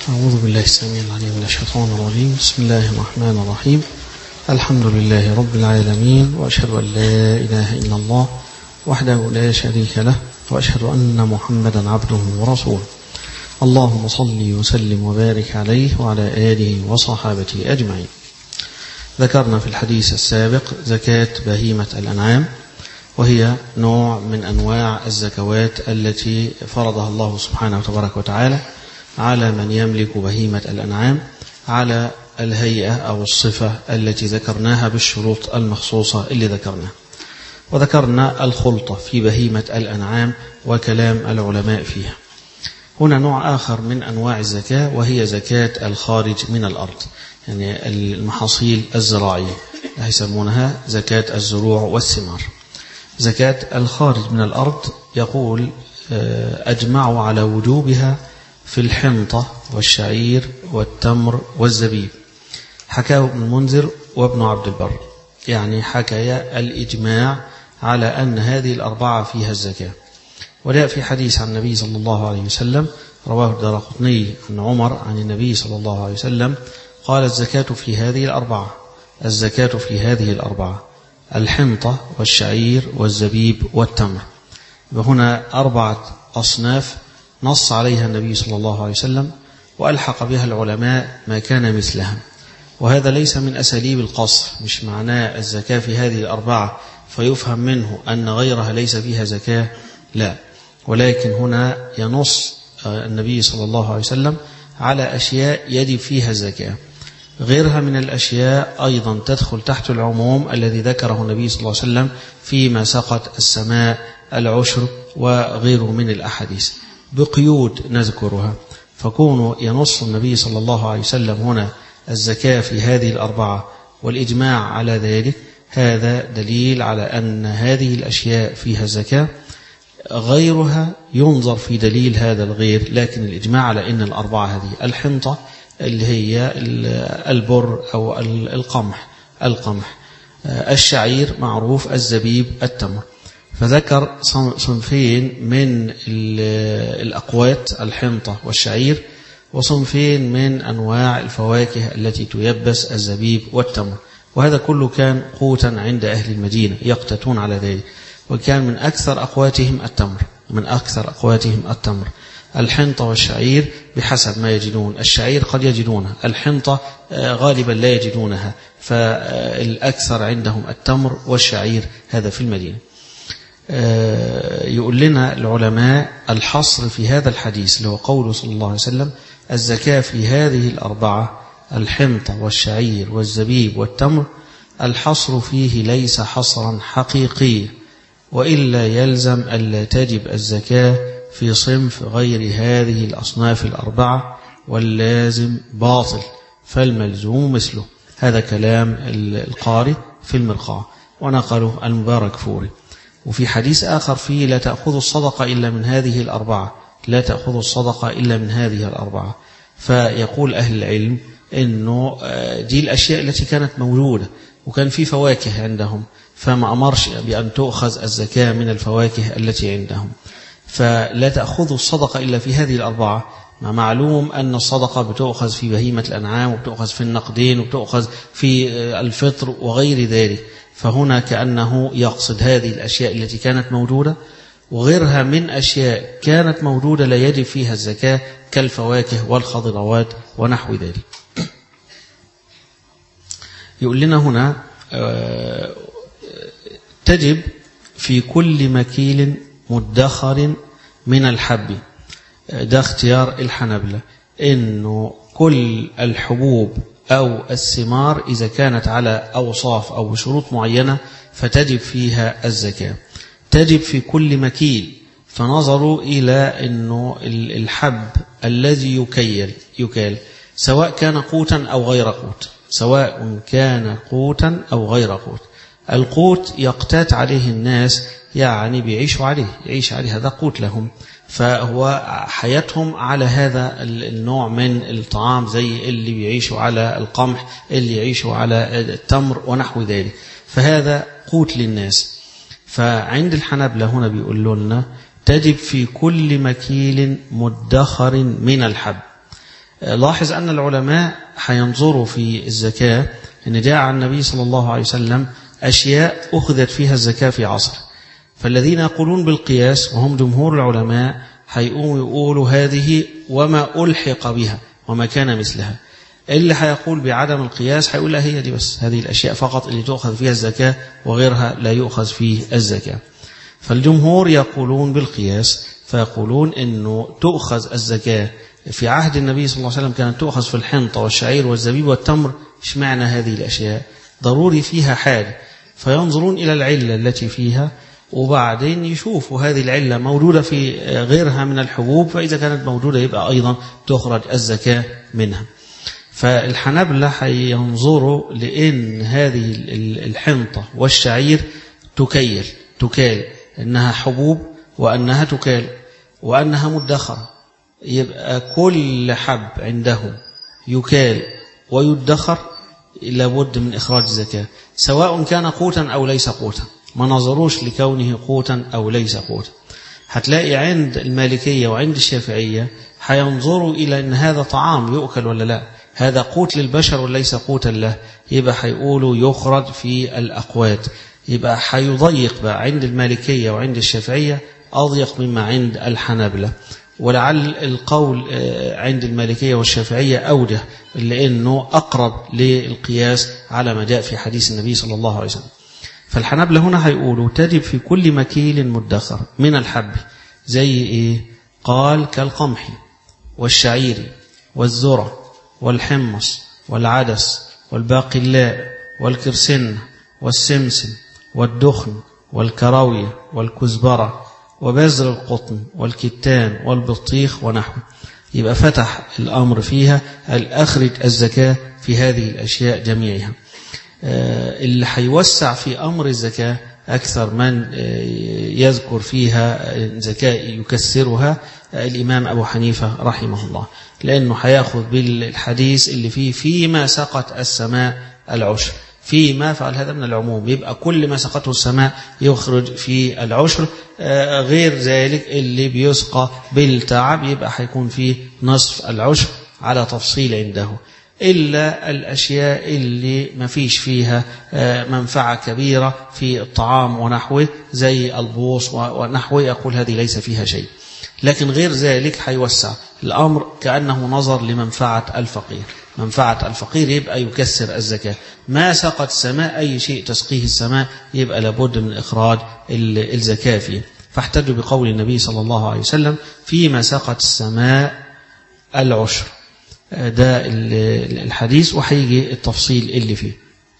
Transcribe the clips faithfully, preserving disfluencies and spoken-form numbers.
أعوذ بالله السميع العليم من الشيطان الرجيم. بسم الله الرحمن الرحيم. الحمد لله رب العالمين، وأشهد أن لا إله إلا الله وحده لا شريك له، وأشهد أن محمدا عبده ورسوله. اللهم صل وسلم وبارك عليه وعلى آله وصحابته أجمعين. ذكرنا في الحديث السابق زكاة بهيمة الأنعام، وهي نوع من أنواع الزكوات التي فرضها الله سبحانه وتبارك وتعالى على من يملك بهيمة الأنعام على الهيئة أو الصفة التي ذكرناها بالشروط المخصوصة اللي ذكرناها. وذكرنا الخلطة في بهيمة الأنعام وكلام العلماء فيها. هنا نوع آخر من أنواع الزكاة، وهي زكاة الخارج من الأرض، يعني المحاصيل الزراعية يسمونها زكاة الزروع والثمار. زكاة الخارج من الأرض يقول أجمعوا على وجوبها في الحنطة والشعير والتمر والزبيب. حكاه ابن المنذر وابن عبد البر، يعني حكى الإجماع على أن هذه الأربعة فيها الزكاة. وجاء في حديث عن النبي صلى الله عليه وسلم رواه الدارقطني عن عمر عن النبي صلى الله عليه وسلم قال: الزكاة في هذه الأربعة الزكاة في هذه الأربعة الحنطة والشعير والزبيب والتمر. وهنا أربعة أصناف نص عليها النبي صلى الله عليه وسلم، وألحق بها العلماء ما كان مثلها. وهذا ليس من أساليب القصر، مش معناه الزكاة في هذه الأربعة فيفهم منه أن غيرها ليس فيها زكاة، لا، ولكن هنا ينص النبي صلى الله عليه وسلم على أشياء يجب فيها الزكاة. غيرها من الأشياء أيضا تدخل تحت العموم الذي ذكره النبي صلى الله عليه وسلم فيما سقط السماء العشر وغيره من الأحاديث بقيود نذكرها. فكونوا ينص النبي صلى الله عليه وسلم هنا الزكاة في هذه الأربعة والإجماع على ذلك، هذا دليل على أن هذه الأشياء فيها الزكاة. غيرها ينظر في دليل هذا الغير، لكن الإجماع على أن الأربعة هذه الحنطة اللي هي البر أو القمح القمح الشعير معروف، الزبيب، التمر. فذكر صنفين من الأقوات الحنطة والشعير، وصنفين من أنواع الفواكه التي تيبس، الزبيب والتمر. وهذا كله كان قوتا عند أهل المدينة يقتاتون على ذلك، وكان من أكثر أقواتهم التمر من أكثر أقواتهم التمر. الحنطة والشعير بحسب ما يجدون، الشعير قد يجدونها، الحنطة غالبا لا يجدونها، فالأكثر عندهم التمر والشعير، هذا في المدينة. يقول لنا العلماء الحصر في هذا الحديث اللي هو قوله صلى الله عليه وسلم الزكاة في هذه الأربعة الحنطة والشعير والزبيب والتمر، الحصر فيه ليس حصرا حقيقيا، وإلا يلزم ألا تجب الزكاة في صنف غير هذه الأصناف الأربعة، واللازم باطل فالملزوم مثله. هذا كلام القاري في المرقاة، ونقله المبارك فوري. وفي حديث آخر فيه لا تأخذ الصدقة إلا من هذه الأربعة لا تأخذ الصدقة إلا من هذه الأربعة. فيقول أهل العلم إنه دي الأشياء التي كانت موجودة، وكان في فواكه عندهم، فما أمرش بأن تؤخذ الزكاة من الفواكه التي عندهم. فلا تأخذ الصدقة إلا في هذه الأربعة، مع معلوم أن الصدقة بتؤخذ في بهيمة الأنعام، وبتؤخذ في النقدين، وبتؤخذ في الفطر وغير ذلك. فهنا كأنه يقصد هذه الأشياء التي كانت موجودة، وغيرها من أشياء كانت موجودة لا يجب فيها الزكاة كالفواكه والخضروات ونحو ذلك. يقول لنا هنا تجب في كل مكيل مدخر من الحب. ده اختيار الحنبلة، إنه كل الحبوب أو الثمار إذا كانت على أوصاف أو بشروط معينة فتجب فيها الزكاة. تجب في كل مكيل، فنظروا إلى أنه الحب الذي يكيل يكال سواء كان قوتا أو غير قوت سواء كان قوتا أو غير قوت. القوت يقتات عليه الناس، يعني بيعيشوا عليه يعيش عليه، هذا قوت لهم، فهو حياتهم على هذا النوع من الطعام، زي اللي بيعيشوا على القمح، اللي يعيشوا على التمر ونحو ذلك، فهذا قوت للناس. فعند الحنابلة هنا بيقولوا لنا تجب في كل مكيل مدخر من الحب. لاحظ أن العلماء هينظروا في الزكاة أن جاء عن النبي صلى الله عليه وسلم أشياء أخذت فيها الزكاة في عصر، فالذين يقولون بالقياس وهم جمهور العلماء هيقوموا يقولوا هذه وما ألحق بها وما كان مثلها. اللي هيقول بعدم القياس هيقول لا هي دي بس، هذه الأشياء فقط اللي تؤخذ فيها الزكاة وغيرها لا يؤخذ فيه الزكاة. فالجمهور يقولون بالقياس، فيقولون أنه تؤخذ الزكاة في عهد النبي صلى الله عليه وسلم كانت تؤخذ في الحنطة والشعير والزبيب والتمر. اشمعنى هذه الأشياء؟ ضروري فيها حاجة، فينظرون إلى العلة التي فيها وبعدين يشوفوا هذه العلة موجودة في غيرها من الحبوب، فإذا كانت موجودة يبقى أيضا تخرج الزكاة منها. فالحنابلة هينظروا لأن هذه الحنطة والشعير تكيل تكال أنها حبوب وأنها تكال وأنها مدخرة، يبقى كل حب عندهم يكال ويدخر لابد من إخراج الزكاة، سواء كان قوتا أو ليس قوتا، ما نظروش لكونه قوتا أو ليس قوتا. هتلاقي عند المالكية وعند الشافعية هينظروا إلى أن هذا طعام يؤكل ولا لا، هذا قوت للبشر وليس قوتا له، يبقى هيقولوا يخرج في الأقوات. يبقى هيضيق بقى عند المالكية وعند الشافعية أضيق مما عند الحنابلة، ولعل القول عند المالكية والشافعية أوجه لأنه أقرب للقياس على ما جاء في حديث النبي صلى الله عليه وسلم. فالحنابلة هنا هيقولوا تجب في كل مكيل مدخر من الحب، زي إيه؟ قال كالقمح والشعير والذرة والحمص والعدس والباقلاء والكرسن والسمسم والدخن والكراوية والكزبرة وبذر القطن والكتان والبطيخ ونحوه. يبقى فتح الأمر فيها الأخرج الزكاة في هذه الأشياء جميعها. اللي هيوسع في أمر الزكاة أكثر من يذكر فيها زكاة يكسرها الإمام أبو حنيفة رحمه الله، لأنه هيأخذ بالحديث اللي فيه فيما سقط السماء العشر، فيما فعل هذا من العموم، يبقى كل ما سقطه السماء يخرج في العشر، غير ذلك اللي بيسقى بالتعب يبقى هيكون فيه نصف العشر على تفصيل عنده، إلا الأشياء اللي ما فيش فيها منفعة كبيرة في الطعام ونحوه زي البوص ونحوه، يقول هذه ليس فيها شيء. لكن غير ذلك هيوسع الأمر كأنه نظر لمنفعة الفقير، منفعة الفقير يبقى يكسر الزكاة. ما سقط السماء أي شيء تسقيه السماء يبقى لابد من إخراج الزكاة فيه. فاحتجوا بقول النبي صلى الله عليه وسلم فيما سقط السماء العشر، ده الحديث وحيجي التفصيل اللي فيه.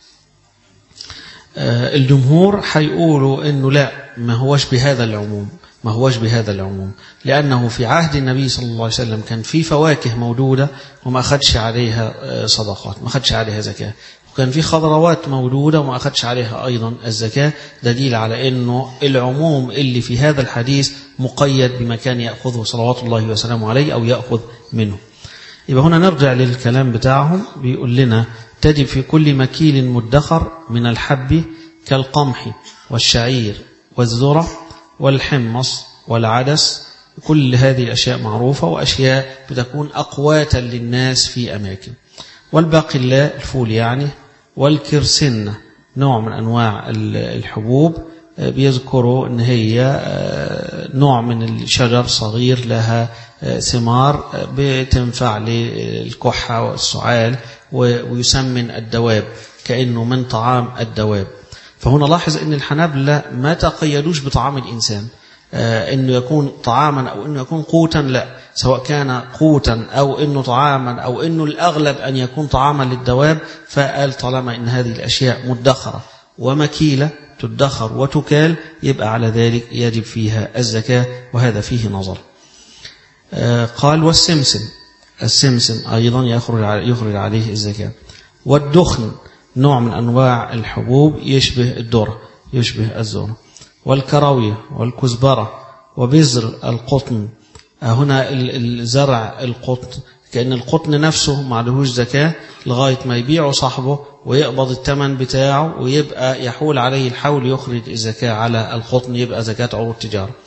الجمهور حيقولوا انه لا، ما هوش بهذا العموم، ما هوش بهذا العموم، لأنه في عهد النبي صلى الله عليه وسلم كان في فواكه موجودة وما أخدش عليها صدقات، ما أخدش عليها زكاة، وكان في خضروات موجودة وما أخدش عليها أيضا الزكاة، دليل على أنه العموم اللي في هذا الحديث مقيد بما كان يأخذه صلوات الله وسلامه عليه أو يأخذ منه. يبقى هنا نرجع للكلام بتاعهم، بيقول لنا تجب في كل مكيل مدخر من الحب كالقمح والشعير والذرة والحمص والعدس، كل هذه الأشياء معروفة وأشياء بتكون أقواتا للناس في أماكن. والباقلاء الفول يعني، والكرسنة نوع من أنواع الحبوب، بيذكروا أن هي نوع من الشجر صغير لها ثمار بتنفع للكحة والسعال ويسمن الدواب كأنه من طعام الدواب. فهنا لاحظ أن الحنابلة ما تقيدوش بطعام الإنسان، أنه يكون طعاما أو أنه يكون قوتا، لا، سواء كان قوتا أو أنه طعاما أو أنه الأغلب أن يكون طعاما للدواب، فقال طالما أن هذه الأشياء مدخرة ومكيلة تدخر وتكال يبقى على ذلك يجب فيها الزكاة، وهذا فيه نظر. قال والسمسم، السمسم أيضا يخرج يخرج عليه الزكاة. والدخن نوع من أنواع الحبوب يشبه الذرة، يشبه الذرة. والكراوية والكزبرة وبذر القطن، هنا الزرع القطن كأن القطن نفسه ما عليهوش زكاة لغاية ما يبيعه صاحبه ويقبض الثمن بتاعه ويبقى يحول عليه الحول يخرج الزكاة على القطن، يبقى زكاة عروض التجارة.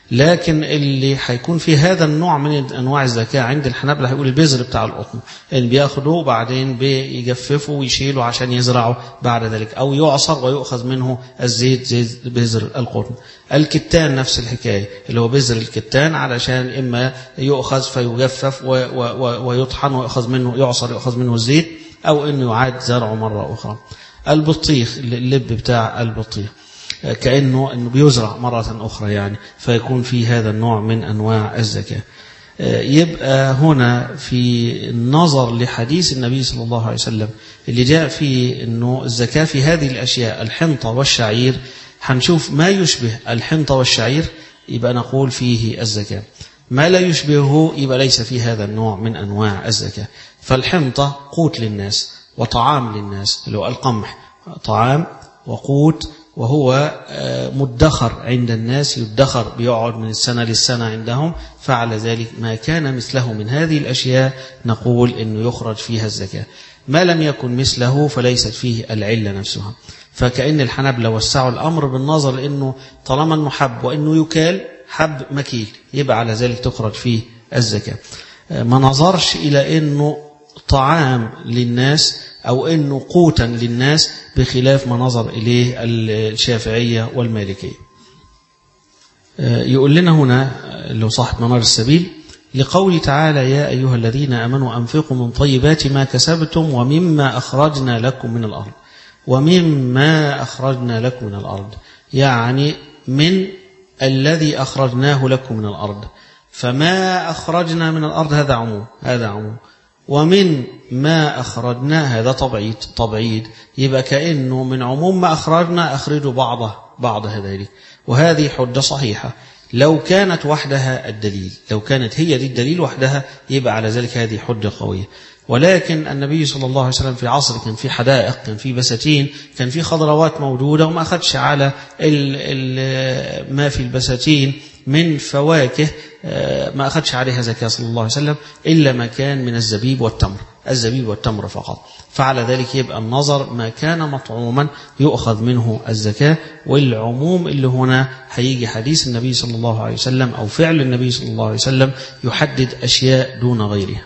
لكن اللي هيكون في هذا النوع من أنواع الزكاة عند الحنابلة هيقول البذر بتاع القطن اللي بياخده وبعدين بيجففه ويشيله عشان يزرعه بعد ذلك، أو يعصر ويؤخذ منه الزيت زيت بذر القطن. الكتان نفس الحكاية اللي هو بذر الكتان، علشان إما يؤخذ فيجفف ويطحن ويؤخذ منه يعصر يؤخذ منه الزيت، أو إنه يعاد زرعه مرة أخرى. البطيخ اللب بتاع البطيخ كأنه إنه بيزرع مرة أخرى يعني، فيكون في هذا النوع من أنواع الزكاة. يبقى هنا في النظر لحديث النبي صلى الله عليه وسلم اللي جاء فيه إنه الزكاة في هذه الأشياء الحنطة والشعير، هنشوف ما يشبه الحنطة والشعير يبقى نقول فيه الزكاة، ما لا يشبهه يبقى ليس فيه هذا النوع من أنواع الزكاة. فالحنطة قوت للناس وطعام للناس، اللي هو القمح طعام وقوت، وهو مدخر عند الناس، يدخر بيقعد من السنة للسنة عندهم، فعلى ذلك ما كان مثله من هذه الأشياء نقول إنه يخرج فيها الزكاة. ما لم يكن مثله فليست فيه العلة نفسها. فكأن الحنابلة وسعوا الأمر بالنظر لأنه طالما أنه حب وأنه يكال حب مكيل، يبقى على ذلك تخرج فيه الزكاة. ما نظرش إلى أنه طعام للناس أو أنه قوتا للناس، بخلاف ما نظر إليه الشافعية والمالكية. يقول لنا هنا لو صاحب منار السبيل لقول تعالى يا أيها الذين آمنوا أنفقوا من طيبات ما كسبتم ومما أخرجنا لكم من الأرض. ومما أخرجنا لكم من الأرض يعني من الذي أخرجناه لكم من الأرض. فما أخرجنا من الأرض هذا عموم، هذا عموم. ومن ما أخرجنا هذا تبعيد، تبعيد يبقى كأنه من عموم ما أخرجنا أخرجوا بعضه بعض هذه. وهذه حجة صحيحة لو كانت وحدها الدليل، لو كانت هي دي الدليل وحدها يبقى على ذلك هذه حجة قوية. ولكن النبي صلى الله عليه وسلم في عصر كان في حدائق، كان في بساتين، كان في خضروات موجودة، وما أخذش على ال ال ما في البساتين من فواكه ما أخذش عليها زكاة صلى الله عليه وسلم إلا ما كان من الزبيب والتمر، الزبيب والتمر فقط. فعلى ذلك يبقى النظر ما كان مطعوما يؤخذ منه الزكاة. والعموم اللي هنا هيجي حديث النبي صلى الله عليه وسلم أو فعل النبي صلى الله عليه وسلم يحدد أشياء دون غيرها.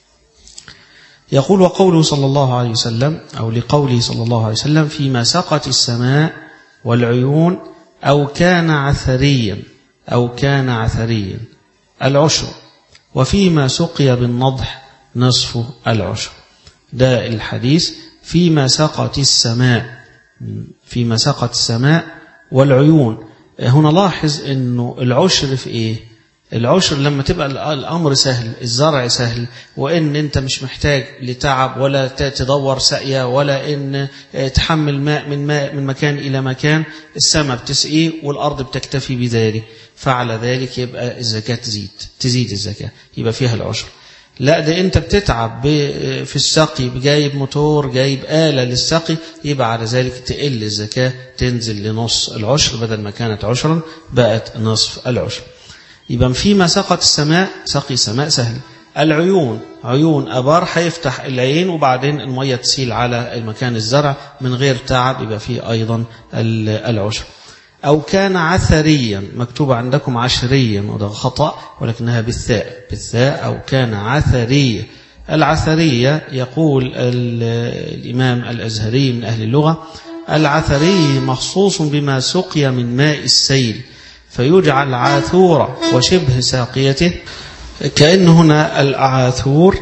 يقول وقوله صلى الله عليه وسلم أو لقوله صلى الله عليه وسلم فيما سقت السماء والعيون أو كان عثريا أو كان عثريا العشر، وفيما سقي بالنضح نصف العشر. ده الحديث فيما سقت السماء، فيما سقت السماء والعيون. هنا لاحظ أنه العشر في إيه؟ العشر لما تبقى الأمر سهل، الزرع سهل، وإن أنت مش محتاج لتعب ولا تدور سقيا ولا إن تحمل ماء من ماء من مكان إلى مكان، السماء بتسقيه والأرض بتكتفي بذلك، فعلى ذلك يبقى الزكاة تزيد تزيد الزكاة، يبقى فيها العشر. لا ده أنت بتتعب في السقي، جايب موتور جايب آلة للسقي، يبقى على ذلك تقل الزكاة، تنزل لنص العشر، بدل ما كانت عشرا بقت نصف العشر. يبقى فيما سقط السماء، سقي السماء سهل. العيون عيون أبار هيفتح العين وبعدين المية تسيل على المكان الزرع من غير تعب، يبقى فيه أيضا العشر. أو كان عثريا، مكتوب عندكم عشريا وده خطأ ولكنها بالثاء، بالثاء أو كان عثرية. العثرية يقول الإمام الأزهري من أهل اللغة العثري مخصوص بما سقي من ماء السيل فيجعل عاثورا وشبه ساقيته. كأن هنا العاثور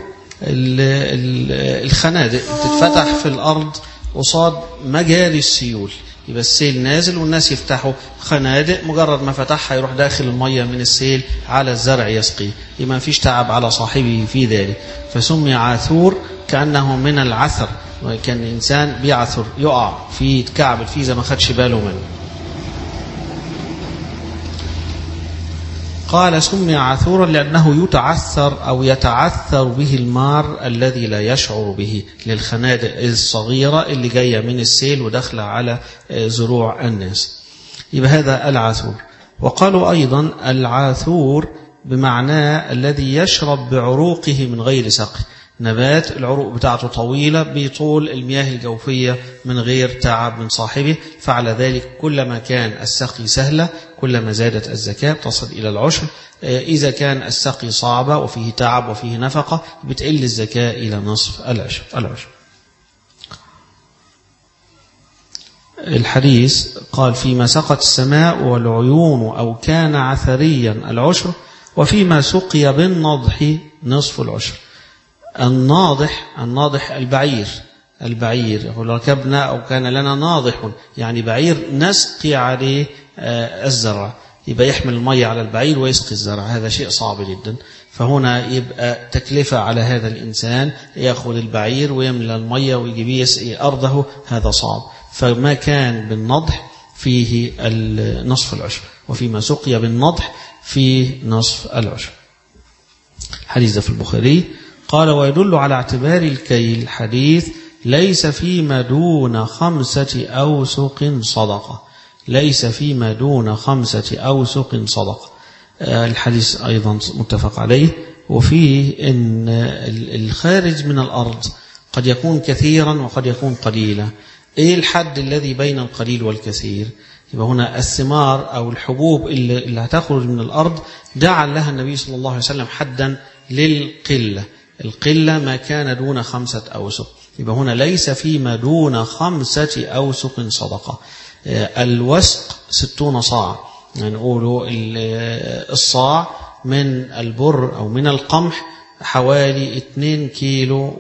الخنادق تتفتح في الأرض قصاد مجاري السيول، يبقى السيل نازل والناس يفتحوا خنادق، مجرد ما فتحها يروح داخل المية من السيل على الزرع يسقيه، يبقى ما فيش تعب على صاحبه في ذلك، فسمي عاثور كأنه من العثر، وكان الإنسان بيعثر يقع في كعب فيه زي ما خدش باله منه. قال سمي عاثورا لأنه يتعثر أو يتعثر به المار الذي لا يشعر به، للخنادق الصغيرة اللي جاية من السيل وداخلة على زروع الناس، يبقى هذا العاثور. وقالوا أيضا العاثور بمعنى الذي يشرب بعروقه من غير سقي، نبات العروق بتاعته طويلة بطول المياه الجوفية من غير تعب من صاحبه، فعلى ذلك كلما كان السقي سهلة كلما زادت الزكاة تصل إلى العشر. إذا كان السقي صعبة وفيه تعب وفيه نفقة بتقل الزكاة إلى نصف العشر. العشر الحديث قال فيما سقت السماء والعيون أو كان عثريا العشر، وفيما سقي بالنضح نصف العشر. الناضح الناضح البعير البعير يقول ركبنا أو كان لنا ناضح، يعني بعير نسقي عليه الزرع، يبقى يحمل المية على البعير ويسقي الزرع، هذا شيء صعب جدا. فهنا يبقى تكلفة على هذا الإنسان يأخذ البعير ويملى المية ويجيب يسقي أرضه، هذا صعب. فما كان بالنضح فيه نصف العشر، وفيما سقي بالنضح فيه نصف العشر. حديث في البخاري قال ويدل على اعتبار الكيل حديث ليس فيما دون خمسة أوسق صدقة، ليس فيما دون خمسة أوسق صدقة. الحديث أيضا متفق عليه، وفيه أن الخارج من الأرض قد يكون كثيرا وقد يكون قليلا. إيه الحد الذي بين القليل والكثير؟ يبقى هنا الثمار أو الحبوب اللي, اللي هتخرج من الأرض جعل لها النبي صلى الله عليه وسلم حدا للقلة، القلة ما كان دون خمسة أوسق. يبقى هنا ليس فيما دون خمسة أوسق صدقة. الوسق ستون صاع، يعني نقوله الصاع من البر أو من القمح حوالي اثنين كيلو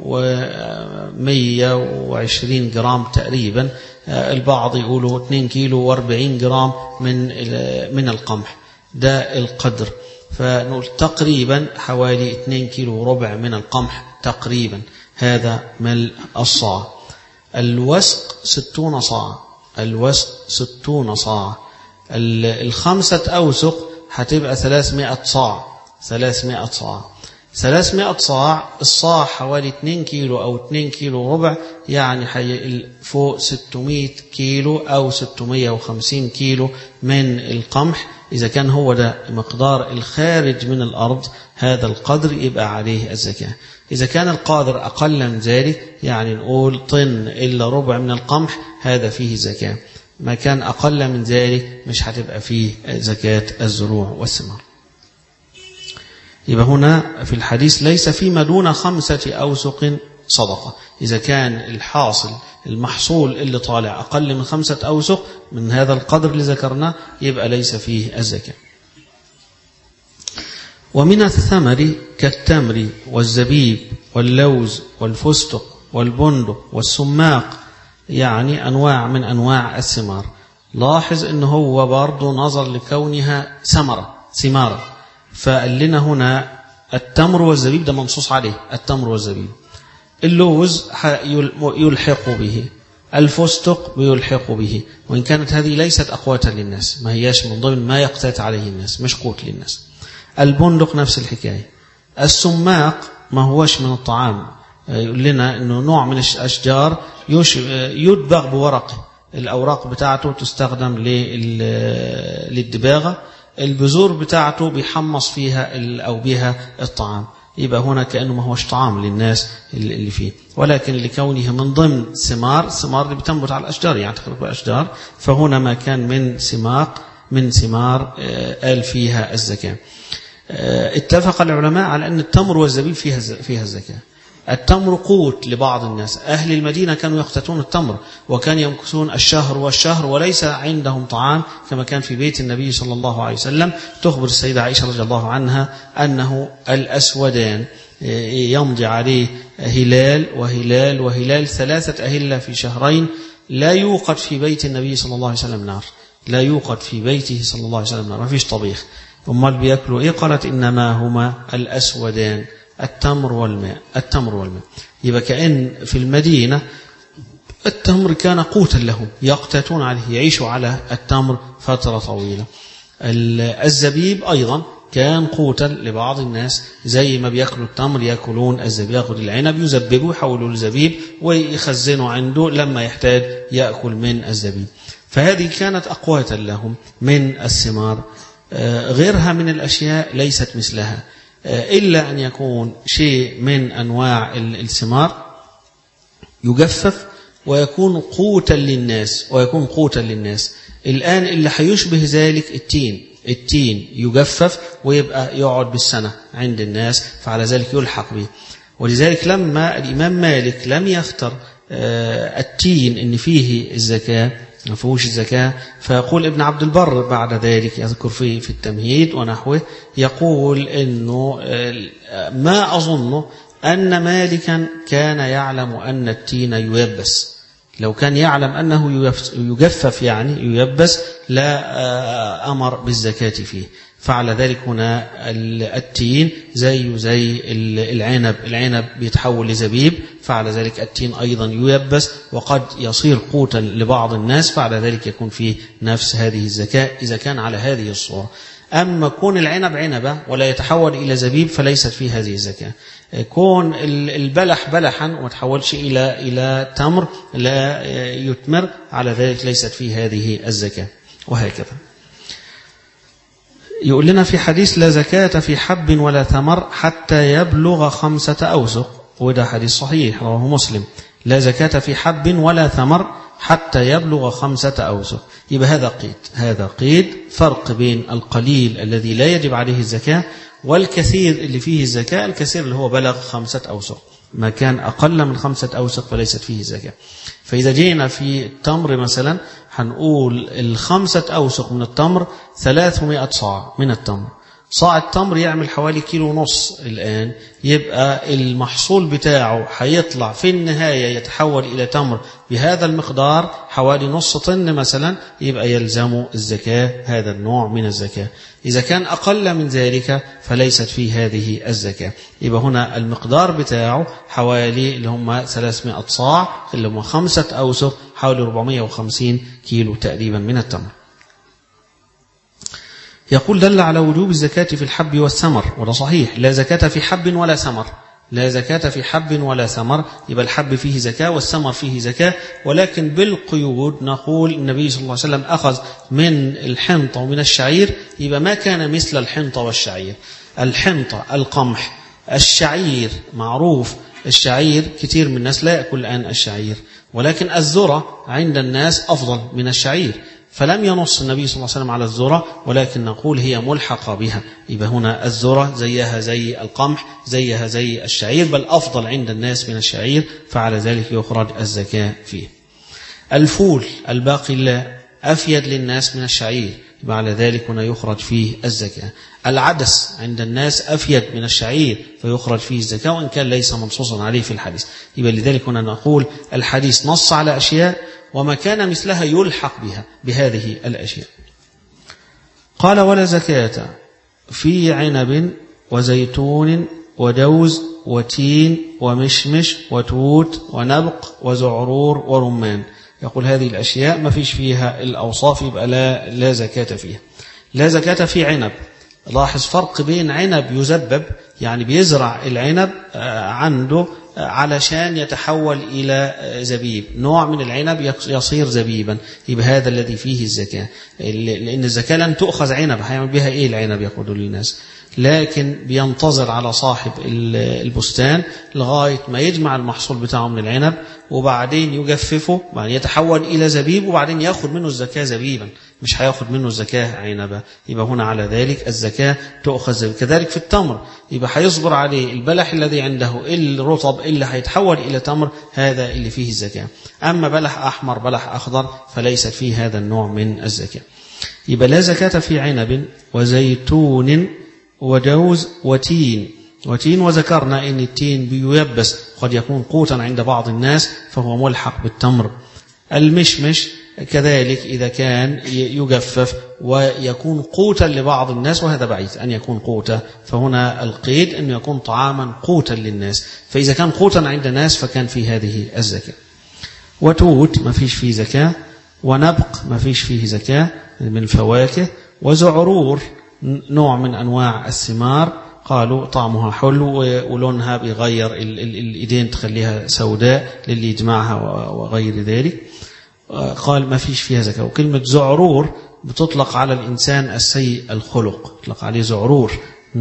ومية وعشرين جرام تقريبا، البعض يقولوا اثنين كيلو واربعين جرام من من القمح، ده القدر. فنقول تقريبا حوالي اثنين كيلو وربع من القمح تقريبا، هذا ملء الصاع. الوسق ستون صاع، الوسق ستون صاع. الخمسة أوسق هتبقى ثلاثمائة صاع، ثلاثمائة صاع. ثلاثمائة صاع، الصاع حوالي اثنين كيلو أو اثنين كيلو وربع، يعني فوق ستمائة كيلو أو ستمائة وخمسين كيلو من القمح. إذا كان هو ده مقدار الخارج من الأرض هذا القدر يبقى عليه الزكاة. إذا كان القادر أقل من ذلك، يعني نقول طن إلا ربع من القمح، هذا فيه زكاة. ما كان أقل من ذلك مش هتبقى فيه زكاة الزروع والثمار. يبقى هنا في الحديث ليس فيما دون خمسة أوسق صدقة. إذا كان الحاصل المحصول اللي طالع أقل من خمسة أوسق من هذا القدر اللي ذكرناه يبقى ليس فيه الزكاة. ومن الثمر كالتمر والزبيب واللوز والفستق والبندق والسماق، يعني أنواع من أنواع الثمار. لاحظ أنه هو برضو نظر لكونها ثمرة ثمارة، فقال لنا هنا التمر والزبيب ده منصوص عليه، التمر والزبيب. اللوز يلحق به، الفستق يلحق به، وإن كانت هذه ليست أقوات للناس، ما هياش من ضمن ما يقتات عليه الناس، مش قوت للناس. البندق نفس الحكاية. السماق ما هوش من الطعام، يقول لنا أنه نوع من الأشجار يدبغ بورقه، الأوراق بتاعته تستخدم للدباغة، البذور بتاعته بيحمص فيها أو بها الطعام. يبقى هنا كأنه ما هوش طعام للناس اللي فيه، ولكن لكونه من ضمن ثمار، الثمار اللي بتنبت على الأشجار، يعني تخرج بالأشجار، فهنا ما كان من سماق من ثمار قال فيها الزكاة. اتفق العلماء على أن التمر والزبيب فيها فيها الزكاة. التمر قوت لبعض الناس، أهل المدينة كانوا يقتاتون التمر وكان يمكثون الشهر والشهر وليس عندهم طعام، كما كان في بيت النبي صلى الله عليه وسلم. تخبر السيدة عائشة رضي الله عنها أنه الأسودان يمضي عليه هلال وهلال وهلال، ثلاثة أهلة في شهرين، لا يوقد في بيت النبي صلى الله عليه وسلم نار، لا يوقد في بيته صلى الله عليه وسلم نار، ما فيش طبيخ. أمال بيأكلوا إيه؟ قالت إنما هما الأسودان، التمر والماء، التمر والماء. يبقى كأن في المدينة التمر كان قوتا لهم، يقتاتون عليه، يعيشوا على التمر فترة طويلة. الزبيب أيضا كان قوتا لبعض الناس، زي ما بيأكلوا التمر يأكلون الزبيب، يأخذ العنب يزببوا يحولوا الزبيب ويخزنوا عنده لما يحتاج يأكل من الزبيب. فهذه كانت أقواتا لهم من الثمار. غيرها من الأشياء ليست مثلها. إلا أن يكون شيء من أنواع الثمار يجفف ويكون قوتا للناس ويكون قوتا للناس. الآن اللي هيشبه ذلك التين، التين يجفف ويبقى يقعد بالسنة عند الناس، فعلى ذلك يلحق به. ولذلك لما الإمام مالك لم يختر التين إن فيه الزكاة ما فيهوش الزكاة، فيقول ابن عبد البر بعد ذلك يذكر فيه في التمهيد ونحوه، يقول إنه ما أظن أن مالكا كان يعلم أن التين ييبس. لو كان يعلم أنه يجفف يعني ييبس لا أمر بالزكاة فيه. فعلى ذلك هنا التين زي زي العنب، العنب بيتحول لزبيب، فعلى ذلك التين أيضا ييبس وقد يصير قوتا لبعض الناس، فعلى ذلك يكون فيه نفس هذه الزكاة إذا كان على هذه الصورة. أما كون العنب عنبة ولا يتحول إلى زبيب فليست فيه هذه الزكاة. كون البلح بلحا وما تحولش إلى إلى تمر لا يتمر، على ذلك ليست فيه هذه الزكاة. وهكذا يقول لنا في حديث: لا زكاة في حب ولا ثمر حتى يبلغ خمسة أوسق، وده حديث صحيح رواه مسلم. لا زكاة في حب ولا ثمر حتى يبلغ خمسة أوسق. يبقى هذا قيد، هذا قيد فرق بين القليل الذي لا يجب عليه الزكاة والكثير اللي فيه الزكاة. الكثير اللي هو بلغ خمسة أوسق، ما كان أقل من خمسة أوسق فليست فيه زكاة. فإذا جينا في التمر مثلا هنقول الخمسة أوسق من التمر ثلاثمائة صاع من التمر. صاع التمر يعمل حوالي كيلو ونص الآن، يبقى المحصول بتاعه هيطلع في النهاية يتحول إلى تمر بهذا المقدار حوالي نص طن مثلا، يبقى يلزم الزكاة هذا النوع من الزكاة. إذا كان أقل من ذلك فليست فيه هذه الزكاة. يبقى هنا المقدار بتاعه حوالي اللي هم ثلاثمائة صاع اللي هم خمسة أوسق، حوالي أربعمائة وخمسين كيلو تقريبا من التمر. يقول: دل على وجوب الزكاة في الحب والثمر، وده صحيح. لا زكاة في حب ولا ثمر، لا زكاة في حب ولا ثمر، يبقى الحب فيه زكاة والثمر فيه زكاة، ولكن بالقيود. نقول النبي صلى الله عليه وسلم أخذ من الحنطة ومن الشعير، يبقى ما كان مثل الحنطة والشعير. الحنطة القمح، الشعير معروف، الشعير كتير من الناس لا يأكل الآن الشعير، ولكن الذرة عند الناس أفضل من الشعير، فلم ينص النبي صلى الله عليه وسلم على الذرة، ولكن نقول هي ملحقة بها. يبقى هنا الذرة زيها زي القمح زيها زي الشعير، بل أفضل عند الناس من الشعير، فعلى ذلك يخرج الزكاة فيه. الفول الباقي أفيد للناس من الشعير، يبقى على ذلك هنا يخرج فيه الزكاة. العدس عند الناس أفيد من الشعير فيخرج فيه الزكاة، وإن كان ليس منصوصا عليه في الحديث. يبقى لذلك هنا نقول الحديث نص على أشياء وما كان مثلها يلحق بها بهذه الأشياء. قال: ولا زكاة في عنب وزيتون وجوز وتين ومشمش وتوت ونبق وزعرور ورمان. يقول هذه الأشياء ما فيش فيها الأوصاف، يبقى لا, لا زكاة فيها. لا زكاة في عنب. لاحظ فرق بين عنب يزبب، يعني بيزرع العنب عنده علشان يتحول إلى زبيب، نوع من العنب يصير زبيبا، يبقى هذا الذي فيه الزكاة. لأن الزكاة لن تؤخذ عنب، هيعمل بها إيه العنب يقول للناس؟ لكن بينتظر على صاحب البستان لغاية ما يجمع المحصول بتاعه من العنب، وبعدين يجففه، يعني يتحول إلى زبيب، وبعدين يأخذ منه الزكاة زبيبا، مش هياخد منه الزكاة عنبا. يبقى هنا على ذلك الزكاة تؤخذ زبيب. كذلك في التمر، يبقى هيصبر عليه البلح الذي عنده الرطب اللي هيتحول إلى تمر، هذا اللي فيه الزكاة. أما بلح أحمر بلح أخضر فليست فيه هذا النوع من الزكاة. يبقى لا زكاة في عنب وزيتون وجوز وتين. وتين وذكرنا ان التين بييبس، قد يكون قوتا عند بعض الناس فهو ملحق بالتمر. المشمش كذلك إذا كان يجفف ويكون قوتا لبعض الناس، وهذا بعيد أن يكون قوتا، فهنا القيد أن يكون طعاما قوتا للناس، فإذا كان قوتا عند الناس فكان في هذه الزكاة. وتوت ما فيش فيه زكاة، ونبق ما فيش فيه زكاة من الفواكه. وزعرور نوع من أنواع الثمار، قالوا طعمها حلو ولونها بيغير الإيدين تخليها سوداء للي يجمعها وغير ذلك، قال ما فيش فيها زكاة. وكلمة زعرور بتطلق على الإنسان السيء الخلق، تطلق عليه زعرور.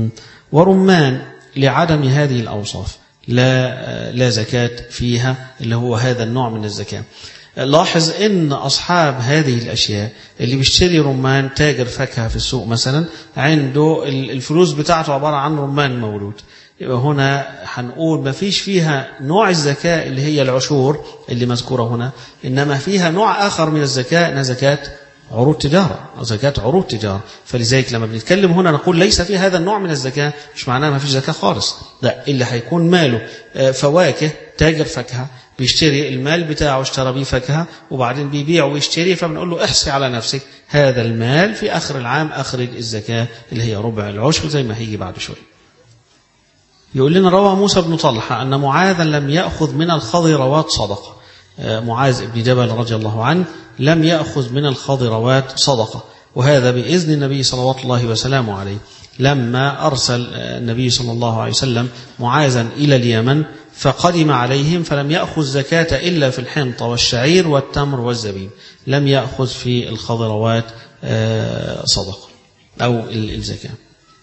ورمان لعدم هذه الأوصاف لا لا زكاة فيها، اللي هو هذا النوع من الزكاة. لاحظ ان اصحاب هذه الاشياء اللي بيشتري رمان، تاجر فاكهه في السوق مثلا، عنده الفلوس بتاعته عباره عن رمان مولود، يبقى هنا هنقول ما فيش فيها نوع الزكاة اللي هي العشور اللي مذكوره هنا، انما فيها نوع اخر من الزكاة، انها زكاة عروض تجارة أو زكاة عروض تجارة. فلذلك لما بنتكلم هنا نقول ليس في هذا النوع من الزكاة، مش معناه ما فيش زكاة خالص، لا، اللي هيكون ماله فواكه، تاجر فاكهة بيشتري المال بتاعه، اشترى بيه فاكهة وبعدين بيبيع ويشتري، فبنقول له احصي على نفسك هذا المال في آخر العام أخرج الزكاة اللي هي ربع العشر زي ما هيجي بعد شوية. يقول لنا روى موسى بن طلحة أن معاذا لم يأخذ من الخضروات صدقة. معاذ بن جبل رضي الله عنه لم يأخذ من الخضروات صدقة، وهذا بإذن النبي صلى الله وسلامه عليه، لما أرسل النبي صلى الله عليه وسلم معاذا إلى اليمن فقدم عليهم فلم يأخذ زكاة إلا في الحنطة والشعير والتمر والزبيب، لم يأخذ في الخضروات صدقة أو الزكاة.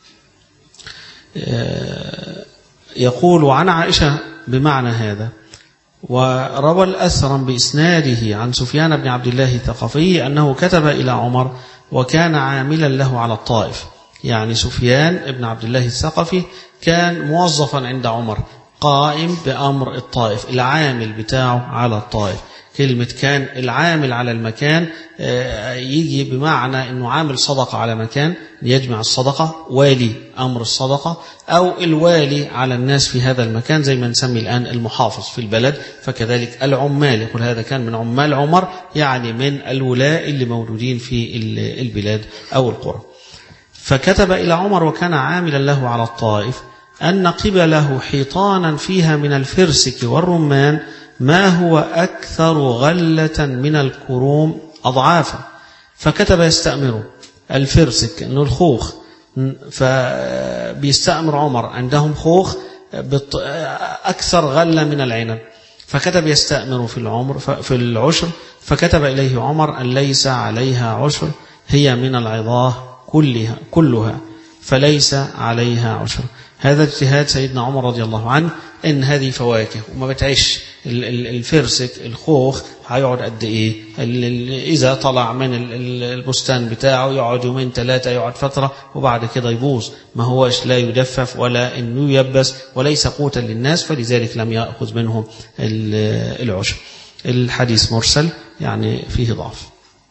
يقول عن عائشة بمعنى هذا. وروى الأثرم بإسناده عن سفيان بن عبد الله الثقفي أنه كتب إلى عمر وكان عاملا له على الطائف. يعني سفيان بن عبد الله الثقفي كان موظفا عند عمر، قائم بأمر الطائف، العامل بتاعه على الطائف. كلمة كان العامل على المكان يجي بمعنى أنه عامل صدقة على مكان يجمع الصدقة، والي أمر الصدقة، أو الوالي على الناس في هذا المكان، زي ما نسمي الآن المحافظ في البلد. فكذلك العمال، يقول هذا كان من عمال عمر، يعني من الولاء اللي موجودين في البلاد أو القرى. فكتب إلى عمر وكان عاملا له على الطائف أن قبله حيطانا فيها من الفرسك والرمان ما هو أكثر غلة من الكروم أضعافا. فكتب يستأمره الفرسك أنه الخوخ، فبيستأمر عمر عندهم خوخ أكثر غلة من العنب، فكتب يستأمر في العمر في العشر، فكتب إليه عمر أن ليس عليها عشر، هي من العظاه كلها كلها فليس عليها عشر. هذا اجتهاد سيدنا عمر رضي الله عنه، إن هذه فواكه وما بتعيش. الفرسك الخوخ هيقعد قد إيه؟ إذا طلع من البستان بتاعه يقعد يومين ثلاثة، يقعد فترة وبعد كده يبوظ، ما هوش لا يجفف ولا إنه يبس وليس قوتا للناس، فلذلك لم يأخذ منهم العشر. الحديث مرسل يعني فيه ضعف.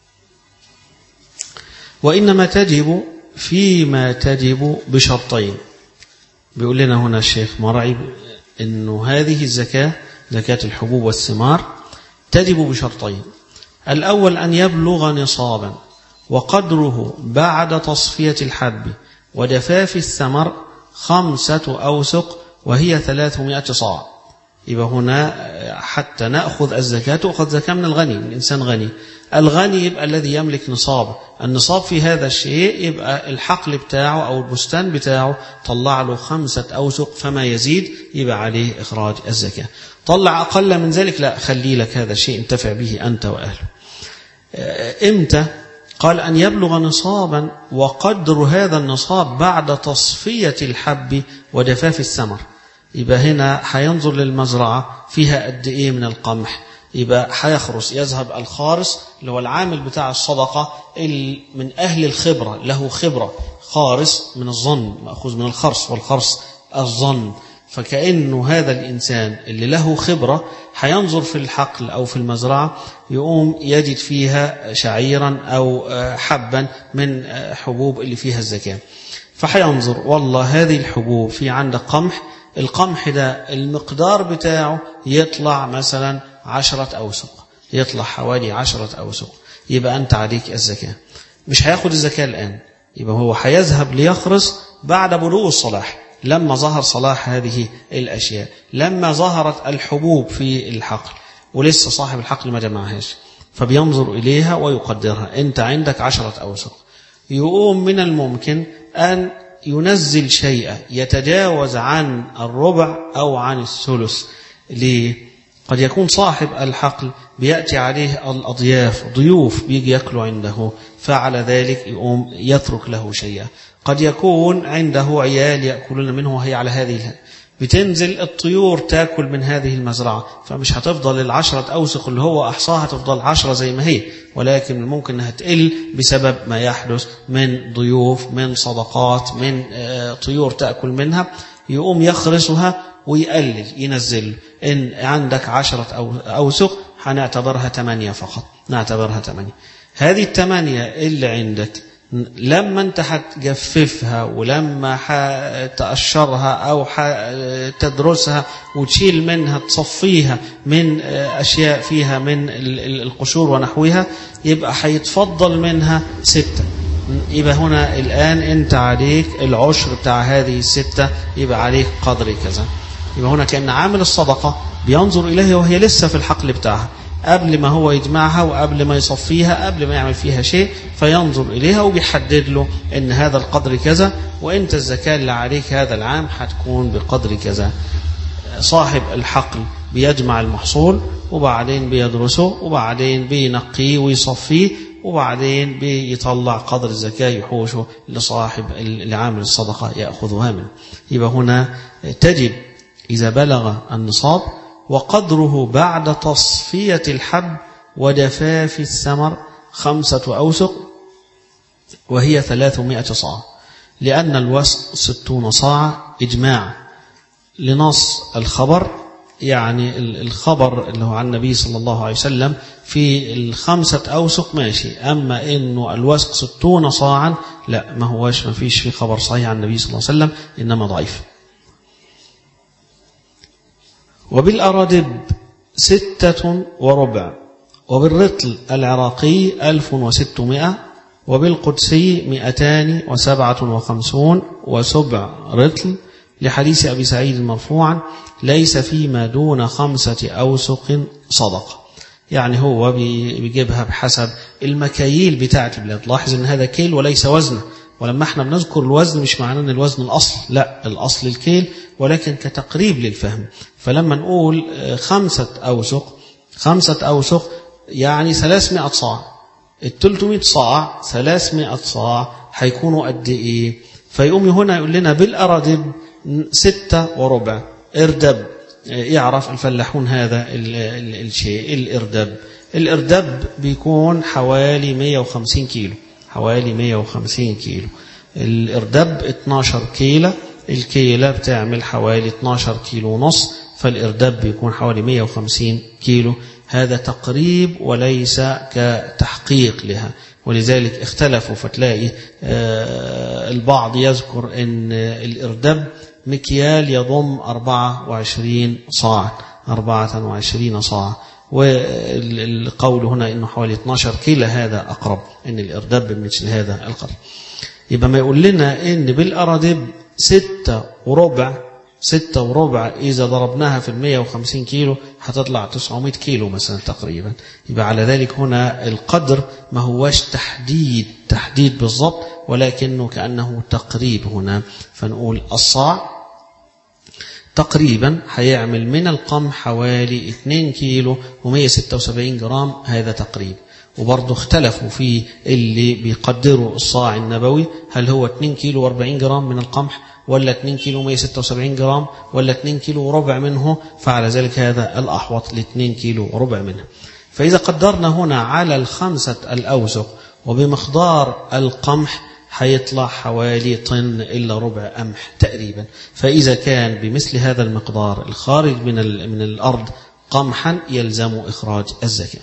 وإنما تجب فيما تجب بشرطين. بيقول لنا هنا الشيخ مرعي إنه هذه الزكاة، زكاة الحبوب والثمار، تجب بشرطين. الأول أن يبلغ نصابا وقدره بعد تصفية الحب ودفاف الثمر خمسة أوسق وهي ثلاثمائة صاع. يبقى هنا حتى نأخذ الزكاة تأخذ زكاة من الغني، من إنسان غني. الغني يبقى الذي يملك نصاب. النصاب في هذا الشيء يبقى الحقل بتاعه أو البستان بتاعه طلع له خمسة أوسق فما يزيد، يبقى عليه إخراج الزكاة. طلع أقل من ذلك لا، خلي لك هذا الشيء انتفع به أنت وأهله. إمتى؟ قال أن يبلغ نصابا وقدر هذا النصاب بعد تصفية الحب ودفاف الثمر. يبقى هنا هينظر للمزرعة فيها قد إيه من القمح، يبقى هيخرس، يذهب الخارس اللي هو العامل بتاع الصدقة من أهل الخبرة، له خبرة، خارس من الظن مأخوذ من الخرس، والخرس الظن. فكأنه هذا الإنسان اللي له خبرة هينظر في الحقل أو في المزرعة، يقوم يجد فيها شعيرا أو حبا من حبوب اللي فيها الزكاة، فهينظر والله هذه الحبوب في عندك قمح، القمح ده المقدار بتاعه يطلع مثلا عشرة أوسق، يطلع حوالي عشرة أوسق، يبقى أنت عليك الزكاة. مش هياخد الزكاة الآن، يبقى هو هيذهب ليخرس بعد بلوغ الصلاح، لما ظهر صلاح هذه الأشياء، لما ظهرت الحبوب في الحقل ولسه صاحب الحقل ما جمعهاش، فبينظر إليها ويقدرها. أنت عندك عشرة أوسق، يقوم من الممكن أن ينزل شيئا يتجاوز عن الربع أو عن الثلث. ليه؟ قد يكون صاحب الحقل بيأتي عليه الأضياف ضيوف بيجي يأكلوا عنده، فعلى ذلك يقوم يترك له شيئا. قد يكون عنده عيال يأكلون منه وهي على هذه، بتنزل الطيور تأكل من هذه المزرعة، فمش هتفضل العشرة أوسق اللي هو أحصاها تفضل عشرة زي ما هي، ولكن ممكن أنها تقل بسبب ما يحدث من ضيوف، من صدقات، من طيور تأكل منها، يقوم يخرسها ويقلل ينزل. إن عندك عشرة أوسق هنعتبرها ثمانية فقط، نعتبرها ثمانية. هذه الثمانية اللي عندك لما انت هتجففها ولما هتقشرها او تدرسها وتشيل منها تصفيها من اشياء فيها من القشور ونحوها، يبقى هيتفضل منها ستة. يبقى هنا الآن انت عليك العشر بتاع هذه الستة، يبقى عليك قدر كذا. يبقى هنا كأن عامل الصدقة بينظر إليها وهي لسه في الحقل بتاعها، قبل ما هو يجمعها وقبل ما يصفيها، قبل ما يعمل فيها شيء، فينظر إليها وبيحدد له إن هذا القدر كذا، وإنت الزكاة اللي عليك هذا العام هتكون بقدر كذا. صاحب الحقل بيجمع المحصول وبعدين بيدرسه وبعدين بينقيه ويصفيه وبعدين بيطلع قدر الزكاة يحوشه لصاحب لعامل الصدقة يأخذها منه. يبقى هنا تجب إذا بلغ النصاب وقدره بعد تصفية الحب وجفاف الثمر خمسة أوسق وهي ثلاثمائة صاع، لأن الوسق ستون صاع إجماع لنص الخبر. يعني الخبر اللي هو عن النبي صلى الله عليه وسلم في الخمسة أوسق ماشي، أما إنه الوسق ستون صاعا لا، ما هوش، ما فيش في خبر صحيح عن النبي صلى الله عليه وسلم، إنما ضعيف. وبالأرادب ستة وربع، وبالرطل العراقي ألف وستمائة، وبالقدسي مئتان وسبعة وخمسون وسبع رطل، لحديث أبي سعيد مرفوعا: ليس فيما دون خمسة أوسق صدقة. يعني هو بيجيبها بحسب المكاييل بتاعة البلاد. لاحظ أن هذا كيل وليس وزن، ولما احنا بنذكر الوزن مش معناه ان الوزن الأصل، لا، الأصل الكيل، ولكن كتقريب للفهم. فلما نقول خمسة أوسق، خمسة أوسق يعني ثلاثمائة صاع، الثلاثمائة صاع ثلاثمائة صاع هيكونوا قد إيه؟ فيقوم هنا يقول لنا بالأرادب ستة وربع إردب. يعرف الفلاحون هذا الشيء. الإردب الإردب بيكون حوالي مئة وخمسين كيلو، حوالي مئة وخمسين كيلو. الإردب اثناشر كيلة، الكيلة بتعمل حوالي اثناشر كيلو ونص، فالإردب بيكون حوالي مئة وخمسين كيلو. هذا تقريب وليس كتحقيق لها، ولذلك اختلفوا. فتلاقي البعض يذكر أن الإردب مكيال يضم أربعة وعشرين صاع، أربعة وعشرين صاع، والقول هنا أنه حوالي اثناشر كيلو، هذا أقرب، أن الإردب بمثل هذا القدر. يبقى ما يقول لنا أن بالأرادب ستة وربع، ستة وربع إذا ضربناها في المئة وخمسين كيلو هتطلع تسعمائة كيلو مثلا تقريبا. يبقى على ذلك هنا القدر ما هوش تحديد تحديد بالضبط، ولكنه كأنه تقريب هنا. فنقول الصاع تقريبا هيعمل من القمح حوالي اثنين كيلو ومئة وستة وسبعين جرام، هذا تقريب. وبرضه اختلفوا في اللي بيقدروا الصاع النبوي، هل هو اثنين كيلو وأربعين جرام من القمح، ولا اثنين كيلو ومئة وستة وسبعين جرام، ولا اثنين كيلو وربع منه. فعلى ذلك هذا الأحوط لاثنين كيلو وربع منه. فإذا قدرنا هنا على الخمسة الأوسق وبمقدار القمح هيطلع حوالي طن إلا ربع قمح تقريبا. فإذا كان بمثل هذا المقدار الخارج من من الأرض قمحا يلزم إخراج الزكاة.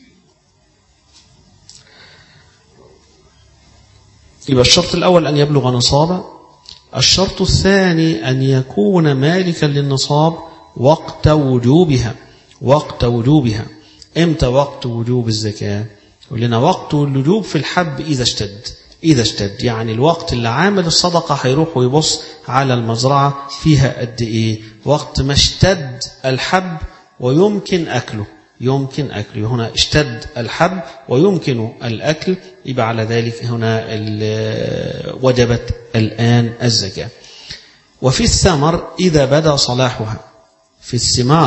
يبقى الشرط الأول أن يبلغ نصابا. الشرط الثاني أن يكون مالكا للنصاب وقت وجوبها. وقت وجوبها إمتى وقت وجوب الزكاة؟ ولنا وقت الوجوب في الحب إذا اشتد. إذا اشتد يعني الوقت اللي عامل الصدقة هيروح ويبص على المزرعة فيها قد إيه، وقت ما اشتد الحب ويمكن أكله، يمكن أكله. هنا اشتد الحب ويمكن الأكل، يبقى على ذلك هنا وجبت الآن الزكاة. وفي الثمر إذا بدا صلاحها، في الثمار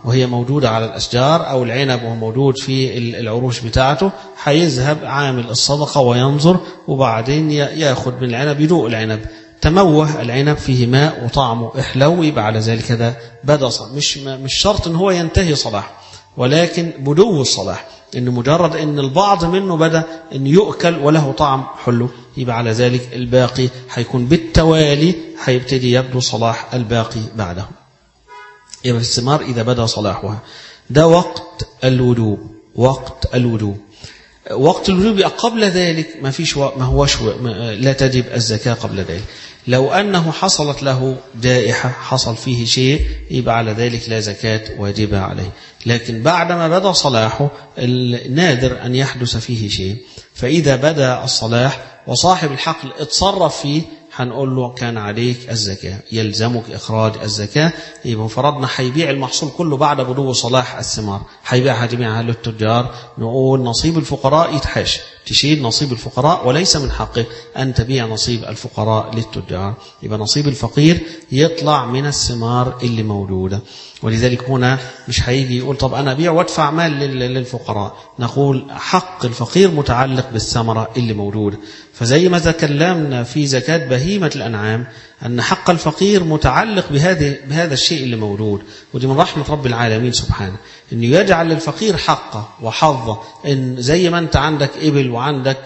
وهي موجودة على الأشجار، أو العنب وهو موجود في العروش بتاعته، هيذهب عامل الصدقة وينظر وبعدين يأخذ من العنب، يدوق العنب، تموه العنب فيه ماء وطعمه احلو، يبقى على ذلك ده بدأ صلاح. مش مش شرط ان هو ينتهي صلاح، ولكن بدو الصلاح، ان مجرد ان البعض منه بدأ ان يؤكل وله طعم حلو، يبقى على ذلك الباقي هيكون بالتوالي هيبتدي يبدو صلاح الباقي بعده. يبقى الثمار إذا بدأ صلاحها ده وقت الوجوب. وقت الوجوب وقت الوجوب قبل ذلك ما فيش و... ما هوش و... ما... لا تجب الزكاة قبل ذلك. لو أنه حصلت له جائحة، حصل فيه شيء، يبقى على ذلك لا زكاة واجبة عليه. لكن بعدما بدأ صلاحه النادر أن يحدث فيه شيء، فإذا بدأ الصلاح وصاحب الحقل اتصرف فيه هنقول له كان عليك الزكاة، يلزمك إخراج الزكاة. يبقى فرضنا هيبيع المحصول كله بعد بدو صلاح الثمار، هيبيعها جميعها للتجار، نقول نصيب الفقراء يتحاش، تشيل نصيب الفقراء، وليس من حقه أن تبيع نصيب الفقراء للتجار. يبقى نصيب الفقير يطلع من الثمار اللي موجودة. ولذلك هنا مش هيجي يقول طب أنا أبيع وادفع مال للفقراء، نقول حق الفقير متعلق بالثمرة اللي موجودة. فزي ما تكلمنا في زكاة بهيمة الأنعام أن حق الفقير متعلق بهذا بهذا الشيء اللي موجود، ودي من رحمة رب العالمين سبحانه أنه يجعل للفقير حقه وحظه. إن زي ما أنت عندك إبل وعندك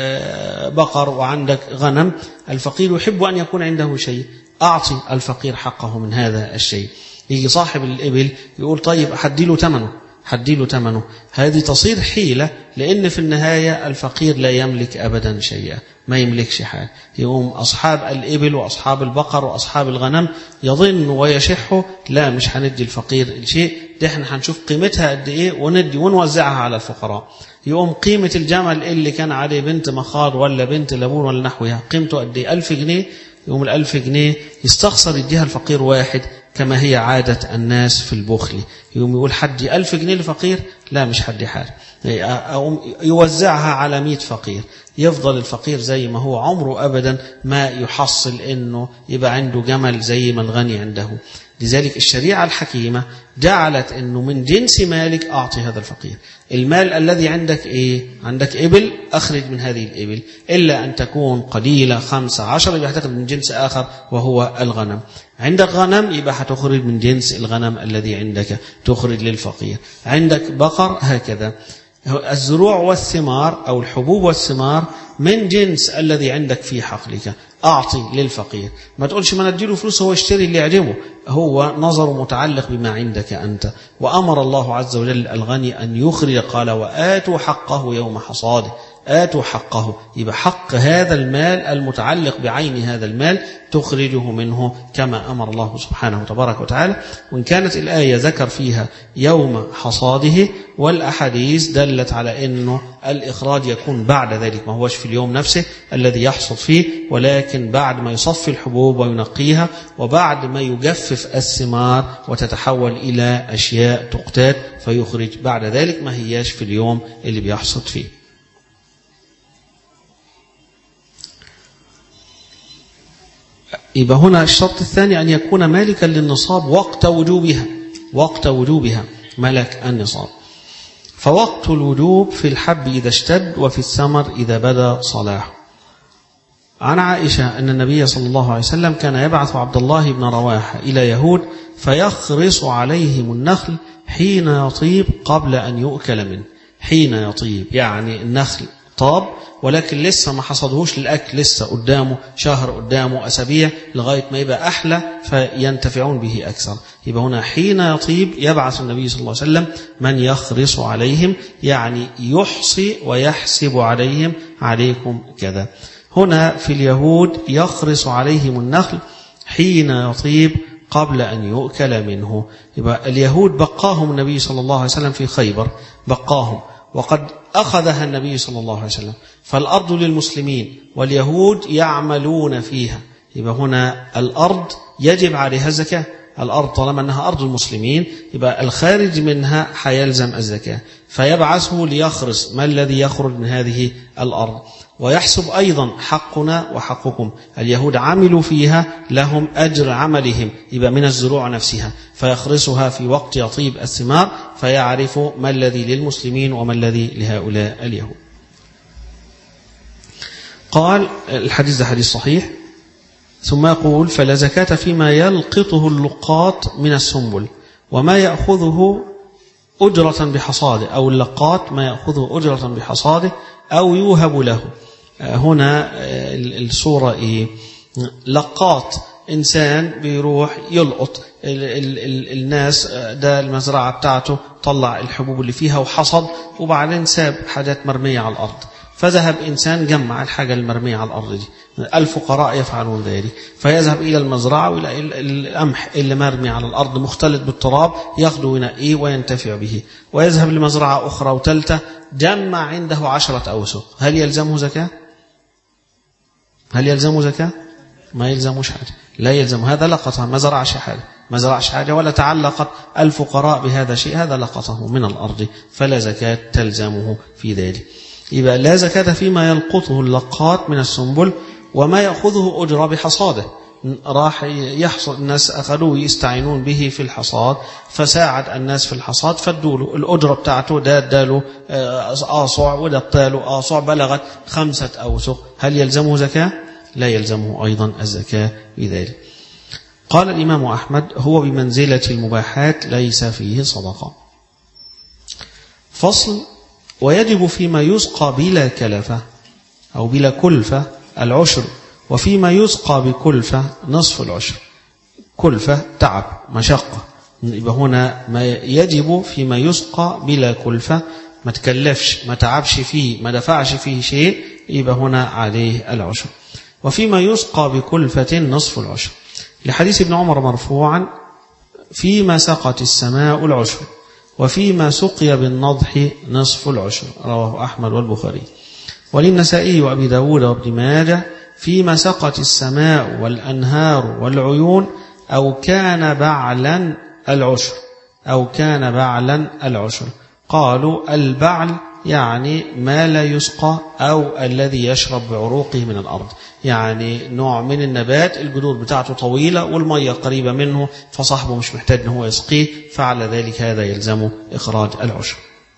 بقر وعندك غنم، الفقير يحب أن يكون عنده شيء، أعطي الفقير حقه من هذا الشيء. يجي صاحب الإبل يقول طيب حديله ثمنه، حديله ثمنه، هذه تصير حيلة، لأن في النهاية الفقير لا يملك أبدا شيئا، ما يملكش حاجة. يقوم أصحاب الإبل وأصحاب البقر وأصحاب الغنم يظن ويشحوا لا مش هندي الفقير الشيء ده، احنا هنشوف قيمتها قد إيه وندي ونوزعها على الفقراء. يقوم قيمة الجمل اللي كان عليه بنت مخاض ولا بنت لبون ولا نحوها قيمته قد إيه؟ ألف جنيه. يقوم الألف جنيه يستخسر يديها الفقير واحد كما هي عادة الناس في البخل. يقوم يقول حدي ألف جنيه لفقير، لا مش حدي حاجة، يوزعها على مئة فقير، يفضل الفقير زي ما هو، عمره أبدا ما يحصل إنه يبقى عنده جمل زي ما الغني عنده. لذلك الشريعة الحكيمة جعلت إنه من جنس مالك أعطي هذا الفقير. المال الذي عندك إيه؟ عندك إبل، أخرج من هذه الإبل، إلا أن تكون قليلة خمسة عشر يبقى هتاخد من جنس آخر وهو الغنم. عندك غنم يبقى هتخرج من جنس الغنم الذي عندك، تخرج للفقير. عندك بقر هكذا. الزروع والثمار أو الحبوب والثمار من جنس الذي عندك في حقلك، أعطي للفقير. ما تقولش ما نديله فلوس هو يشتري اللي يعجبه، هو نظر متعلق بما عندك أنت. وأمر الله عز وجل الغني أن يخرج، قال وآتوا حقه يوم حصاده، آتوا حقه، يبقى حق هذا المال المتعلق بعين هذا المال تخرجه منه كما أمر الله سبحانه وتبارك وتعالى. وإن كانت الآية ذكر فيها يوم حصاده، والأحاديث دلت على أنه الإخراج يكون بعد ذلك، ما هوش في اليوم نفسه الذي يحصد فيه، ولكن بعد ما يصفي الحبوب وينقيها، وبعد ما يجفف الثمار وتتحول إلى أشياء تقتات، فيخرج بعد ذلك، ما هياش في اليوم اللي بيحصد فيه. يبقى هنا الشرط الثاني أن يكون مالكا للنصاب وقت وجوبها، وقت وجوبها ملك النصاب. فوقت الوجوب في الحب إذا اشتد، وفي الثمر إذا بدا صلاحه. عن عائشة أن النبي صلى الله عليه وسلم كان يبعث عبد الله بن رواحة إلى يهود فيخرص عليهم النخل حين يطيب قبل أن يؤكل منه. حين يطيب يعني النخل طاب ولكن لسه ما حصدهوش للأكل، لسه قدامه شهر، قدامه أسابيع لغاية ما يبقى أحلى فينتفعون به أكثر. يبقى هنا حين يطيب يبعث النبي صلى الله عليه وسلم من يخرص عليهم، يعني يحصي ويحسب عليهم، عليكم كذا. هنا في اليهود يخرص عليهم النخل حين يطيب قبل أن يؤكل منه. يبقى اليهود بقاهم النبي صلى الله عليه وسلم في خيبر، بقاهم وقد أخذها النبي صلى الله عليه وسلم، فالأرض للمسلمين واليهود يعملون فيها. يبقى هنا الأرض يجب عليها الزكاة، الأرض طالما أنها أرض المسلمين يبقى الخارج منها حيلزم الزكاة، فيبعثه ليخرس ما الذي يخرج من هذه الأرض، ويحسب أيضا حقنا وحقكم. اليهود عملوا فيها لهم أجر عملهم، يبقى من الزروع نفسها، فيخرسها في وقت يطيب الثمار فيعرف ما الذي للمسلمين وما الذي لهؤلاء اليهود. قال الحديث ده حديث صحيح. ثم يقول فلا زكاة فيما يلقطه اللقاط من السنبل وما يأخذه أجرة بحصاده، أو اللقاط ما يأخذه أجرة بحصاده أو يوهب له. هنا الصورة إيه؟ لقاط إنسان بيروح يلقط ال ال ال الناس، ده المزرعة بتاعته طلع الحبوب اللي فيها وحصد، وبعدين ساب حاجات مرمية على الأرض، فذهب إنسان جمع الحاجة المرمية على الأرض دي. الفقراء يفعلون ذلك، فيذهب إلى المزرعة وإلى القمح اللي مرمي على الأرض مختلط بالتراب ياخده وينقيه وينتفع به، ويذهب لمزرعة أخرى وثالثة جمع عنده عشرة أوسق. هل يلزمه زكاة؟ هل يلزمه زكاة؟ ما يلزموش حاجة، لا يلزم. هذا لقطها، ما زرعش حاجة، ما زرعش حاجة ولا تعلقت الفقراء بهذا شيء، هذا لقطه من الأرض فلا زكاة تلزمه في ذلك. يبقى لا زكاة فيما يلقطه اللقاط من السنبل وما يأخذه أجرة بحصاده. راح يحصد، الناس أخذوه يستعينون به في الحصاد، فساعد الناس في الحصاد فادوله الأجرة بتاعته، ده اداله آصع وده اداله آصع بلغت خمسة أوسق. هل يلزمه زكاة؟ لا يلزمه أيضا الزكاة بذلك. قال الإمام أحمد هو بمنزلة المباحات ليس فيه صدقة. فصل: ويجب فيما يسقى بلا كلفة أو بلا كلفة العشر، وفيما يسقى بكلفة نصف العشر. كلفة تعب مشقة، يبقى هنا ما يجب فيما يسقى بلا كلفة، ما تكلفش ما تعبش فيه ما دفعش فيه شيء، يبقى هنا عليه العشر. وفيما يسقى بكلفة نصف العشر، لحديث ابن عمر مرفوعا: فيما سقت السماء العشر وفيما سقي بالنضح نصف العشر. رواه أحمد والبخاري. وللنسائي وأبي داود وابن ماجه: فيما سقت السماء والأنهار والعيون أو كان بعلا العشر أو كان بعلا العشر. قالوا البعل يعني ما لا يسقى أو الذي يشرب بعروقه من الأرض، يعني نوع من النبات الجذور بتاعته طويلة والمية قريبة منه، فصاحبه مش محتاج أنه هو يسقيه، فعلى ذلك هذا يلزمه إخراج العشر.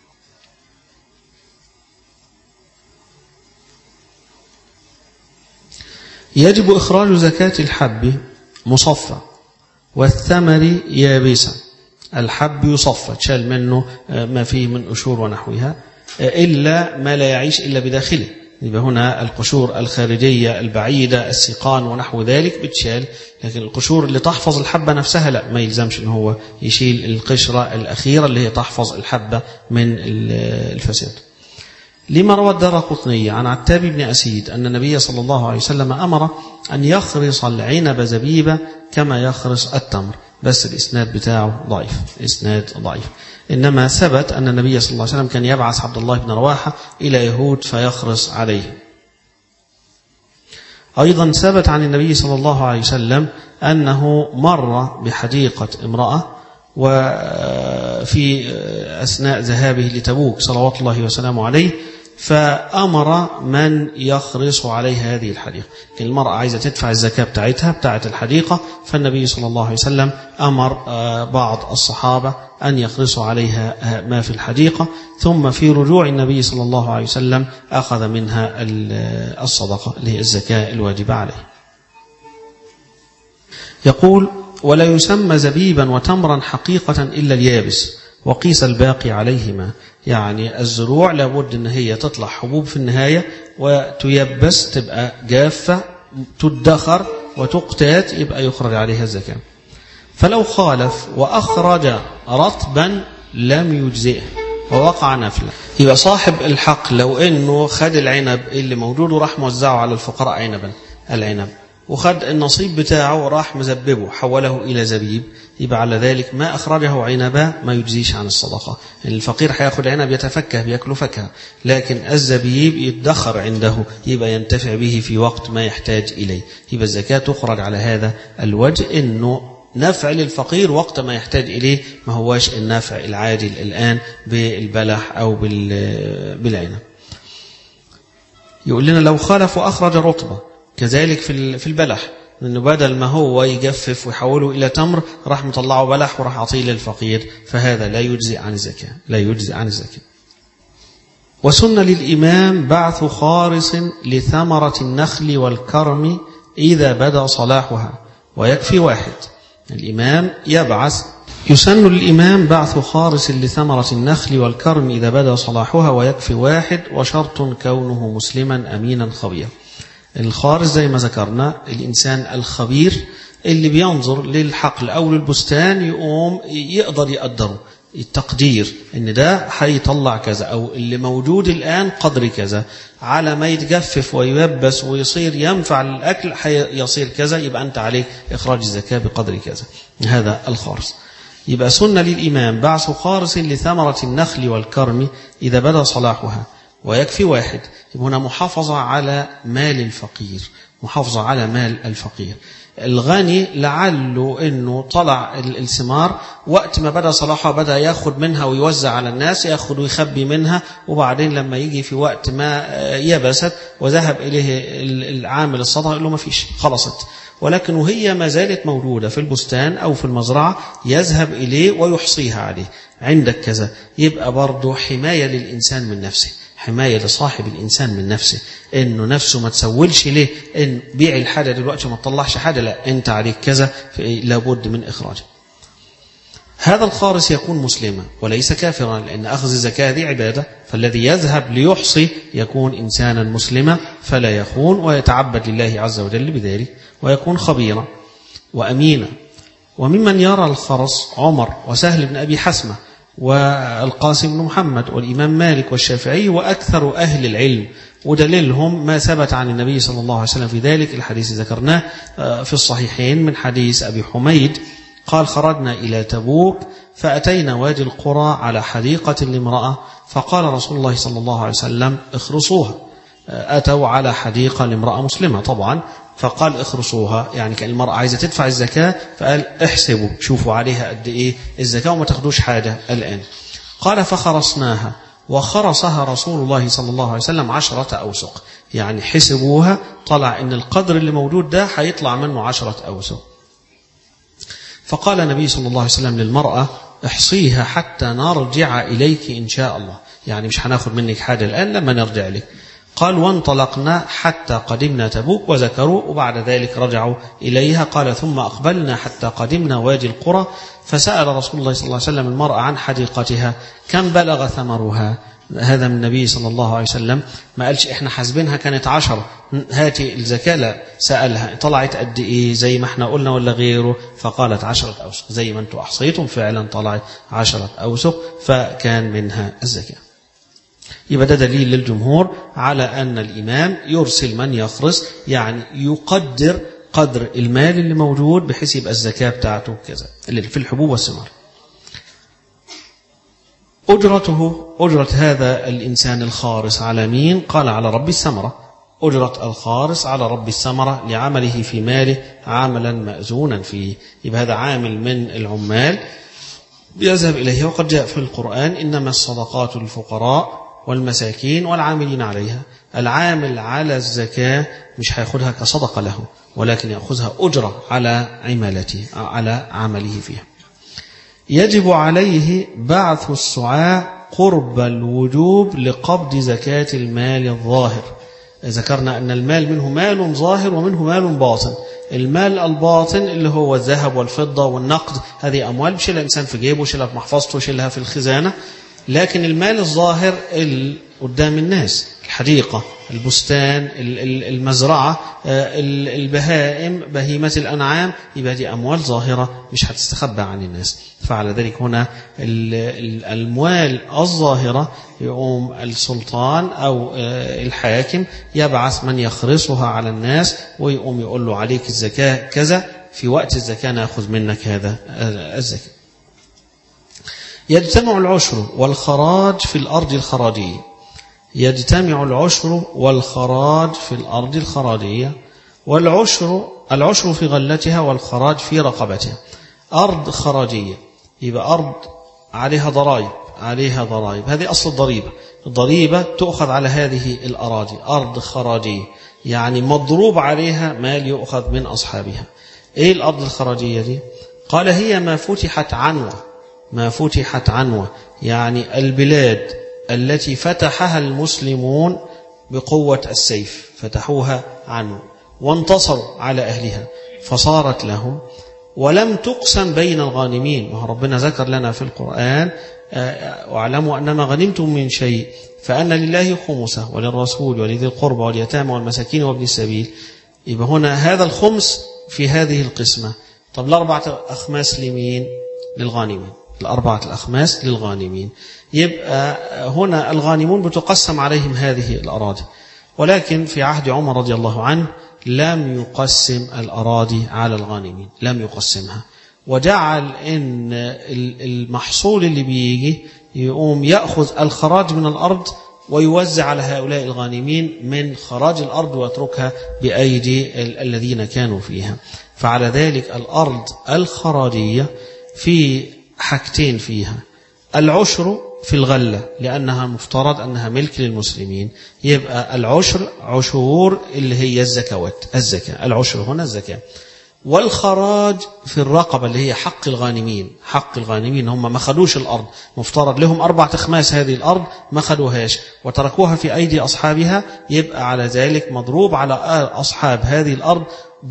يجب إخراج زكاة الحب مصفى والثمر يابسا. الحب يصفى، تشال منه ما فيه من قشور ونحوها، إلا ما لا يعيش إلا بداخله. يبقى هنا القشور الخارجية البعيدة السيقان ونحو ذلك بتشال، لكن القشور اللي تحفظ الحبة نفسها لا، ما يلزمش إن هو يشيل القشرة الأخيرة اللي هي تحفظ الحبة من الفساد. لما روى الدارقطني عن عتاب بن أسيد أن النبي صلى الله عليه وسلم أمر أن يخرص العنب زبيبة كما يخرص التمر، بس الإسناد بتاعه ضعيف، إسناد ضعيف. إنما ثبت أن النبي صلى الله عليه وسلم كان يبعث عبد الله بن رواحة إلى يهود فيخرص عليه. أيضا ثبت عن النبي صلى الله عليه وسلم أنه مر بحديقة امرأة وفي أثناء ذهابه لتبوك صلوات الله وسلامه عليه، فأمر من يخرص عليها هذه الحديقة. المرأة عايزة تدفع الزكاة بتاعتها بتاعت الحديقة، فالنبي صلى الله عليه وسلم أمر بعض الصحابة أن يخرصوا عليها ما في الحديقة، ثم في رجوع النبي صلى الله عليه وسلم أخذ منها الصدقة اللي هي الزكاة الواجبة عليه. يقول: ولا يسمى زبيبا وتمرا حقيقة إلا اليابس، وقيس الباقي عليهما. يعني الزروع لابد أن هي تطلع حبوب في النهاية وتيبس تبقى جافة تدخر وتقتات، يبقى يخرج عليها الزكاة. فلو خالف وأخرج رطبا لم يجزئه ووقع نفلا، يبقى صاحب الحق لو أنه خد العنب اللي موجود وراح موزعه على الفقراء عنبا العنب، وخد النصيب بتاعه وراح مزببه حوله إلى زبيب، يبقى على ذلك ما أخرجه عنبا ما يجزيش عن الصدقة. الفقير هياخد عنب يتفكه بيأكله فكه، لكن الزبيب يدخر عنده يبقى ينتفع به في وقت ما يحتاج إليه، يبقى الزكاة تخرج على هذا الوجه، إنه نفع للفقير وقت ما يحتاج إليه، ما هواش النفع العادل الآن بالبلح أو بالعنب. يقول لنا لو خلف وأخرج رطبة، كذلك في البلح، إنه بدل ما هو يجفف ويحوله إلى تمر راح مطلعه بلح وراح عطيه للفقير، فهذا لا يجزئ عن الزكاة، لا يجزئ عن الزكاة. وسن للإمام بعث خارص لثمرة النخل والكرم إذا بدا صلاحها ويكفي واحد. الإمام يبعث يسن للإمام بعث خارص لثمرة النخل والكرم إذا بدا صلاحها ويكفي واحد، وشرط كونه مسلما أمينا خبيرا. الخارص زي ما ذكرنا الإنسان الخبير اللي بينظر للحقل أو للبستان يقوم يقدر يقدره، التقدير ان ده هيطلع كذا، او اللي موجود الآن قدر كذا، على ما يتجفف وييبس ويصير ينفع للأكل يصير كذا، يبقى أنت عليك إخراج الزكاة بقدر كذا. هذا الخارص. يبقى سنة للإمام بعث خارص لثمرة النخل والكرم إذا بدا صلاحها ويكفي واحد. هنا محافظة على مال الفقير، محافظة على مال الفقير. الغني لعله انه طلع الثمار وقت ما بدا صلاحها بدا ياخد منها ويوزع على الناس، ياخد ويخبي منها، وبعدين لما يجي في وقت ما يبست وذهب اليه العامل الصدقه يقول له ما فيش، خلصت. ولكن وهي ما زالت موجوده في البستان او في المزرعه يذهب اليه ويحصيها عليه، عندك كذا. يبقى برضه حمايه للانسان من نفسه، حماية لصاحب الإنسان من نفسه، إنه نفسه ما تسولش ليه إن بيع الحاجة دلوقتي ما تطلعش حاجة، لا أنت عليك كذا لابد من إخراجه. هذا الخارص يكون مسلما وليس كافرا، لأن أخذ الزكاة دي عبادة، فالذي يذهب ليحصي يكون إنسانا مسلما فلا يخون ويتعبد لله عز وجل بذلك، ويكون خبيرا وأمينا. وممن يرى الخرص عمر وسهل بن أبي حسمة والقاسم بن محمد والإمام مالك والشافعي وأكثر أهل العلم، ودليلهم ما ثبت عن النبي صلى الله عليه وسلم في ذلك. الحديث ذكرناه في الصحيحين من حديث أبي حميد قال: خرجنا إلى تبوك فأتينا وادي القرى على حديقة لامرأة، فقال رسول الله صلى الله عليه وسلم: اخرصوها. أتوا على حديقة لامرأة مسلمة طبعا، فقال اخرصوها، يعني كان المرأة عايزة تدفع الزكاة، فقال احسبوا شوفوا عليها قد ايه الزكاة وما تاخدوش حاجة الآن. قال: فخرصناها، وخرصها رسول الله صلى الله عليه وسلم عشرة أوسق، يعني حسبوها، طلع ان القدر اللي موجود ده هيطلع منه عشرة أوسق. فقال النبي صلى الله عليه وسلم للمرأة: احصيها حتى نرجع إليك إن شاء الله، يعني مش هناخد منك حاجة الآن لما نرجع لك. قال: وانطلقنا حتى قدمنا تبوك، وذكروا، وبعد ذلك رجعوا إليها. قال: ثم أقبلنا حتى قدمنا وادي القرى، فسأل رسول الله صلى الله عليه وسلم المرأة عن حديقتها كم بلغ ثمرها. هذا من النبي صلى الله عليه وسلم، ما قالش احنا حاسبينها كانت عشرة هاتي الزكاة، لا، سألها طلعت قد ايه زي ما احنا قلنا ولا غيره، فقالت عشرة أوسق زي ما انتم أحصيتم، فعلا طلعت عشرة أوسق، فكان منها الزكاة. يبقى ده دليل للجمهور على أن الإمام يرسل من يخرص، يعني يقدر قدر المال اللي موجود بحيث يبقى الزكاة بتاعته كذا في الحبوب والثمار. أجرته، أجرة هذا الإنسان الخارص على مين؟ قال: على رب الثمرة. أجرة الخارص على رب الثمرة لعمله في ماله عاملا مأذونا فيه. يبقى هذا عامل من العمال يذهب إليه، وقد جاء في القرآن: إنما الصدقات للفقراء والمساكين والعاملين عليها. العامل على الزكاة مش هياخدها كصدقة له، ولكن يأخذها أجرة على عمالته، على عمله فيها. يجب عليه بعث السعاة قرب الوجوب لقبض زكاة المال الظاهر. ذكرنا أن المال منه مال ظاهر ومنه مال باطن. المال الباطن اللي هو الذهب والفضة والنقد، هذه أموال بيشيلها الإنسان في جيبه، يشيلها في محفظته، يشيلها في الخزانة. لكن المال الظاهر قدام الناس، الحديقة، البستان، المزرعة، البهائم، بهيمة الأنعام، يبقى دي أموال ظاهرة مش هتستخبى عن الناس. فعلى ذلك هنا الأموال الظاهرة يقوم السلطان أو الحاكم يبعث من يخرصها على الناس، ويقوم يقول له عليك الزكاة كذا، في وقت الزكاة نأخذ منك هذا الزكاة. يجتمع العشر والخراج في الأرض الخراجية. يجتمع العشر والخراج في الأرض الخراجية. والعشر العشر في غلتها والخراج في رقبتها. أرض خراجية يبقى أرض عليها ضرائب، عليها ضرائب، هذه أصل الضريبة. الضريبة تؤخذ على هذه الأراضي. أرض خراجية يعني مضروب عليها مال يؤخذ من أصحابها. إيه الأرض الخراجية دي؟ قال هي ما فتحت عنوة، ما فتحت عنوة يعني البلاد التي فتحها المسلمون بقوة السيف، فتحوها عنوة وانتصروا على أهلها فصارت لهم، ولم تقسم بين الغانمين. وربنا ذكر لنا في القرآن واعلموا أنما غنمتم من شيء فأن لله خمسه وللرسول ولذي القربى واليتامى والمساكين وابن السبيل. يبقى هنا هذا الخمس في هذه القسمة. طب الأربعة أخماس لمين؟ للغانمين. الأربعة الأخماس للغانمين. يبقى هنا الغانمون بتقسم عليهم هذه الأراضي، ولكن في عهد عمر رضي الله عنه لم يقسم الأراضي على الغانمين، لم يقسمها، وجعل إن المحصول اللي بيجي يقوم يأخذ الخراج من الأرض ويوزع على هؤلاء الغانمين من خراج الأرض ويتركها بأيدي الذين كانوا فيها. فعلى ذلك الأرض الخراجية في حاجتين فيها: العشر في الغلة لأنها مفترض أنها ملك للمسلمين، يبقى العشر عشور اللي هي الزكوات، الزكاة، العشر هنا الزكاة. والخراج في الرقبة اللي هي حق الغانمين، حق الغانمين هم ما خدوش الأرض، مفترض لهم أربعة أخماس هذه الأرض ما خدوهاش وتركوها في أيدي أصحابها، يبقى على ذلك مضروب على أصحاب هذه الأرض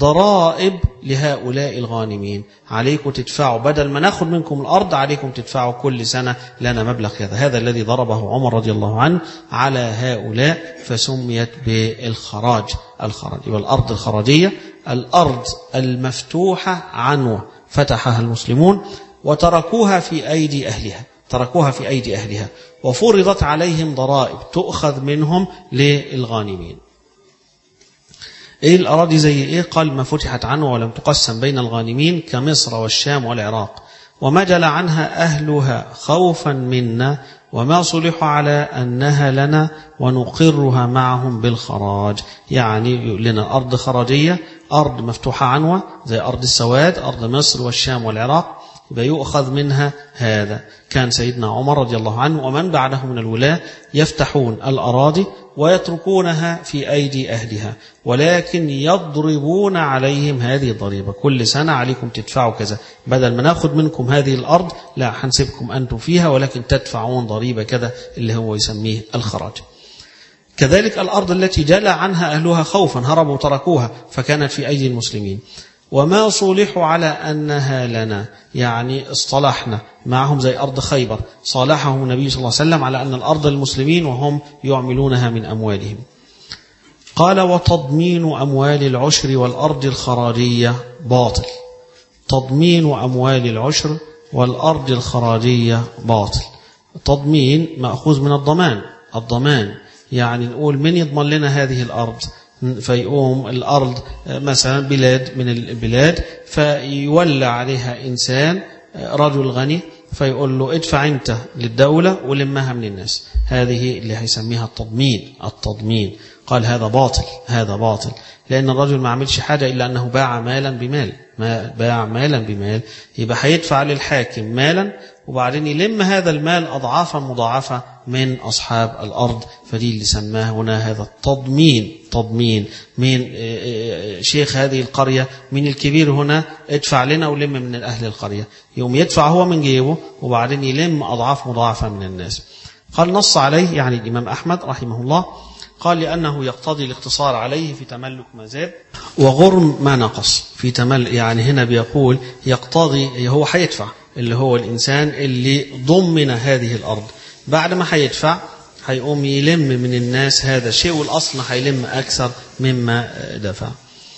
ضرائب لهؤلاء الغانمين. عليكم تدفعوا، بدل ما ناخد منكم الأرض عليكم تدفعوا كل سنة لنا مبلغ كذا. هذا الذي ضربه عمر رضي الله عنه على هؤلاء فسميت بالخراج. الخراج يبقى الأرض الخراجية الأرض المفتوحة عنوة فتحها المسلمون وتركوها في أيدي أهلها، تركوها في أيدي أهلها وفرضت عليهم ضرائب تؤخذ منهم للغانمين. إيه الأراضي زي إيه؟ قال ما فتحت عنه ولم تقسم بين الغانمين كمصر والشام والعراق، ومجل عنها أهلها خوفا منا وما صلحوا على أنها لنا ونقرها معهم بالخراج. يعني لنا أرض خراجية، أرض مفتوحة عنوة زي أرض السواد، أرض مصر والشام والعراق، يبقى يؤخذ منها هذا. كان سيدنا عمر رضي الله عنه ومن بعده من الولاة يفتحون الأراضي ويتركونها في أيدي أهلها، ولكن يضربون عليهم هذه الضريبة. كل سنة عليكم تدفعوا كذا، بدل ما ناخد منكم هذه الأرض لا هنسيبكم أنتم فيها ولكن تدفعون ضريبة كذا اللي هو يسميه الخراج. كذلك الأرض التي جلى عنها أهلها خوفا، هربوا وتركوها فكانت في أيدي المسلمين. وما صلحوا على أنها لنا، يعني اصطلحنا معهم زي أرض خيبر، صالحهم النبي صلى الله عليه وسلم على أن الأرض للمسلمين وهم يعملونها من أموالهم. قال وتضمين أموال العشر والأرض الخراجية باطل. تضمين أموال العشر والأرض الخراجية باطل. تضمين مأخوذ من الضمان، الضمان يعني نقول من يضمن لنا هذه الأرض، فيقوم الأرض مثلا بلاد من البلاد فيولى عليها إنسان رجل غني فيقول له ادفع أنت للدولة ولمها من الناس، هذه اللي هيسميها التضمين. التضمين قال هذا باطل، هذا باطل، لأن الرجل ما عملش حاجة إلا أنه باع مالا بمال، ما باع مالا بمال، يبقى هيدفع للحاكم مالا وبعدين يلم هذا المال أضعافا مضاعفة من أصحاب الأرض. فدي اللي سماه هنا هذا التضمين. تضمين من شيخ هذه القرية، من الكبير هنا، ادفع لنا ولم من أهل القرية، يوم يدفع هو من جيبه وبعدين يلم أضعاف مضاعفة من الناس. قال نص عليه يعني الإمام أحمد رحمه الله، قال لأنه يقتضي الاقتصار عليه في تملك ما زاد وغرم ما نقص. في تملك يعني هنا بيقول يقتضي، هو حيدفع اللي هو الإنسان اللي ضمن هذه الأرض، بعد ما حيدفع هيقوم يلم من الناس هذا الشيء، والأصل هيلم أكثر مما دفع.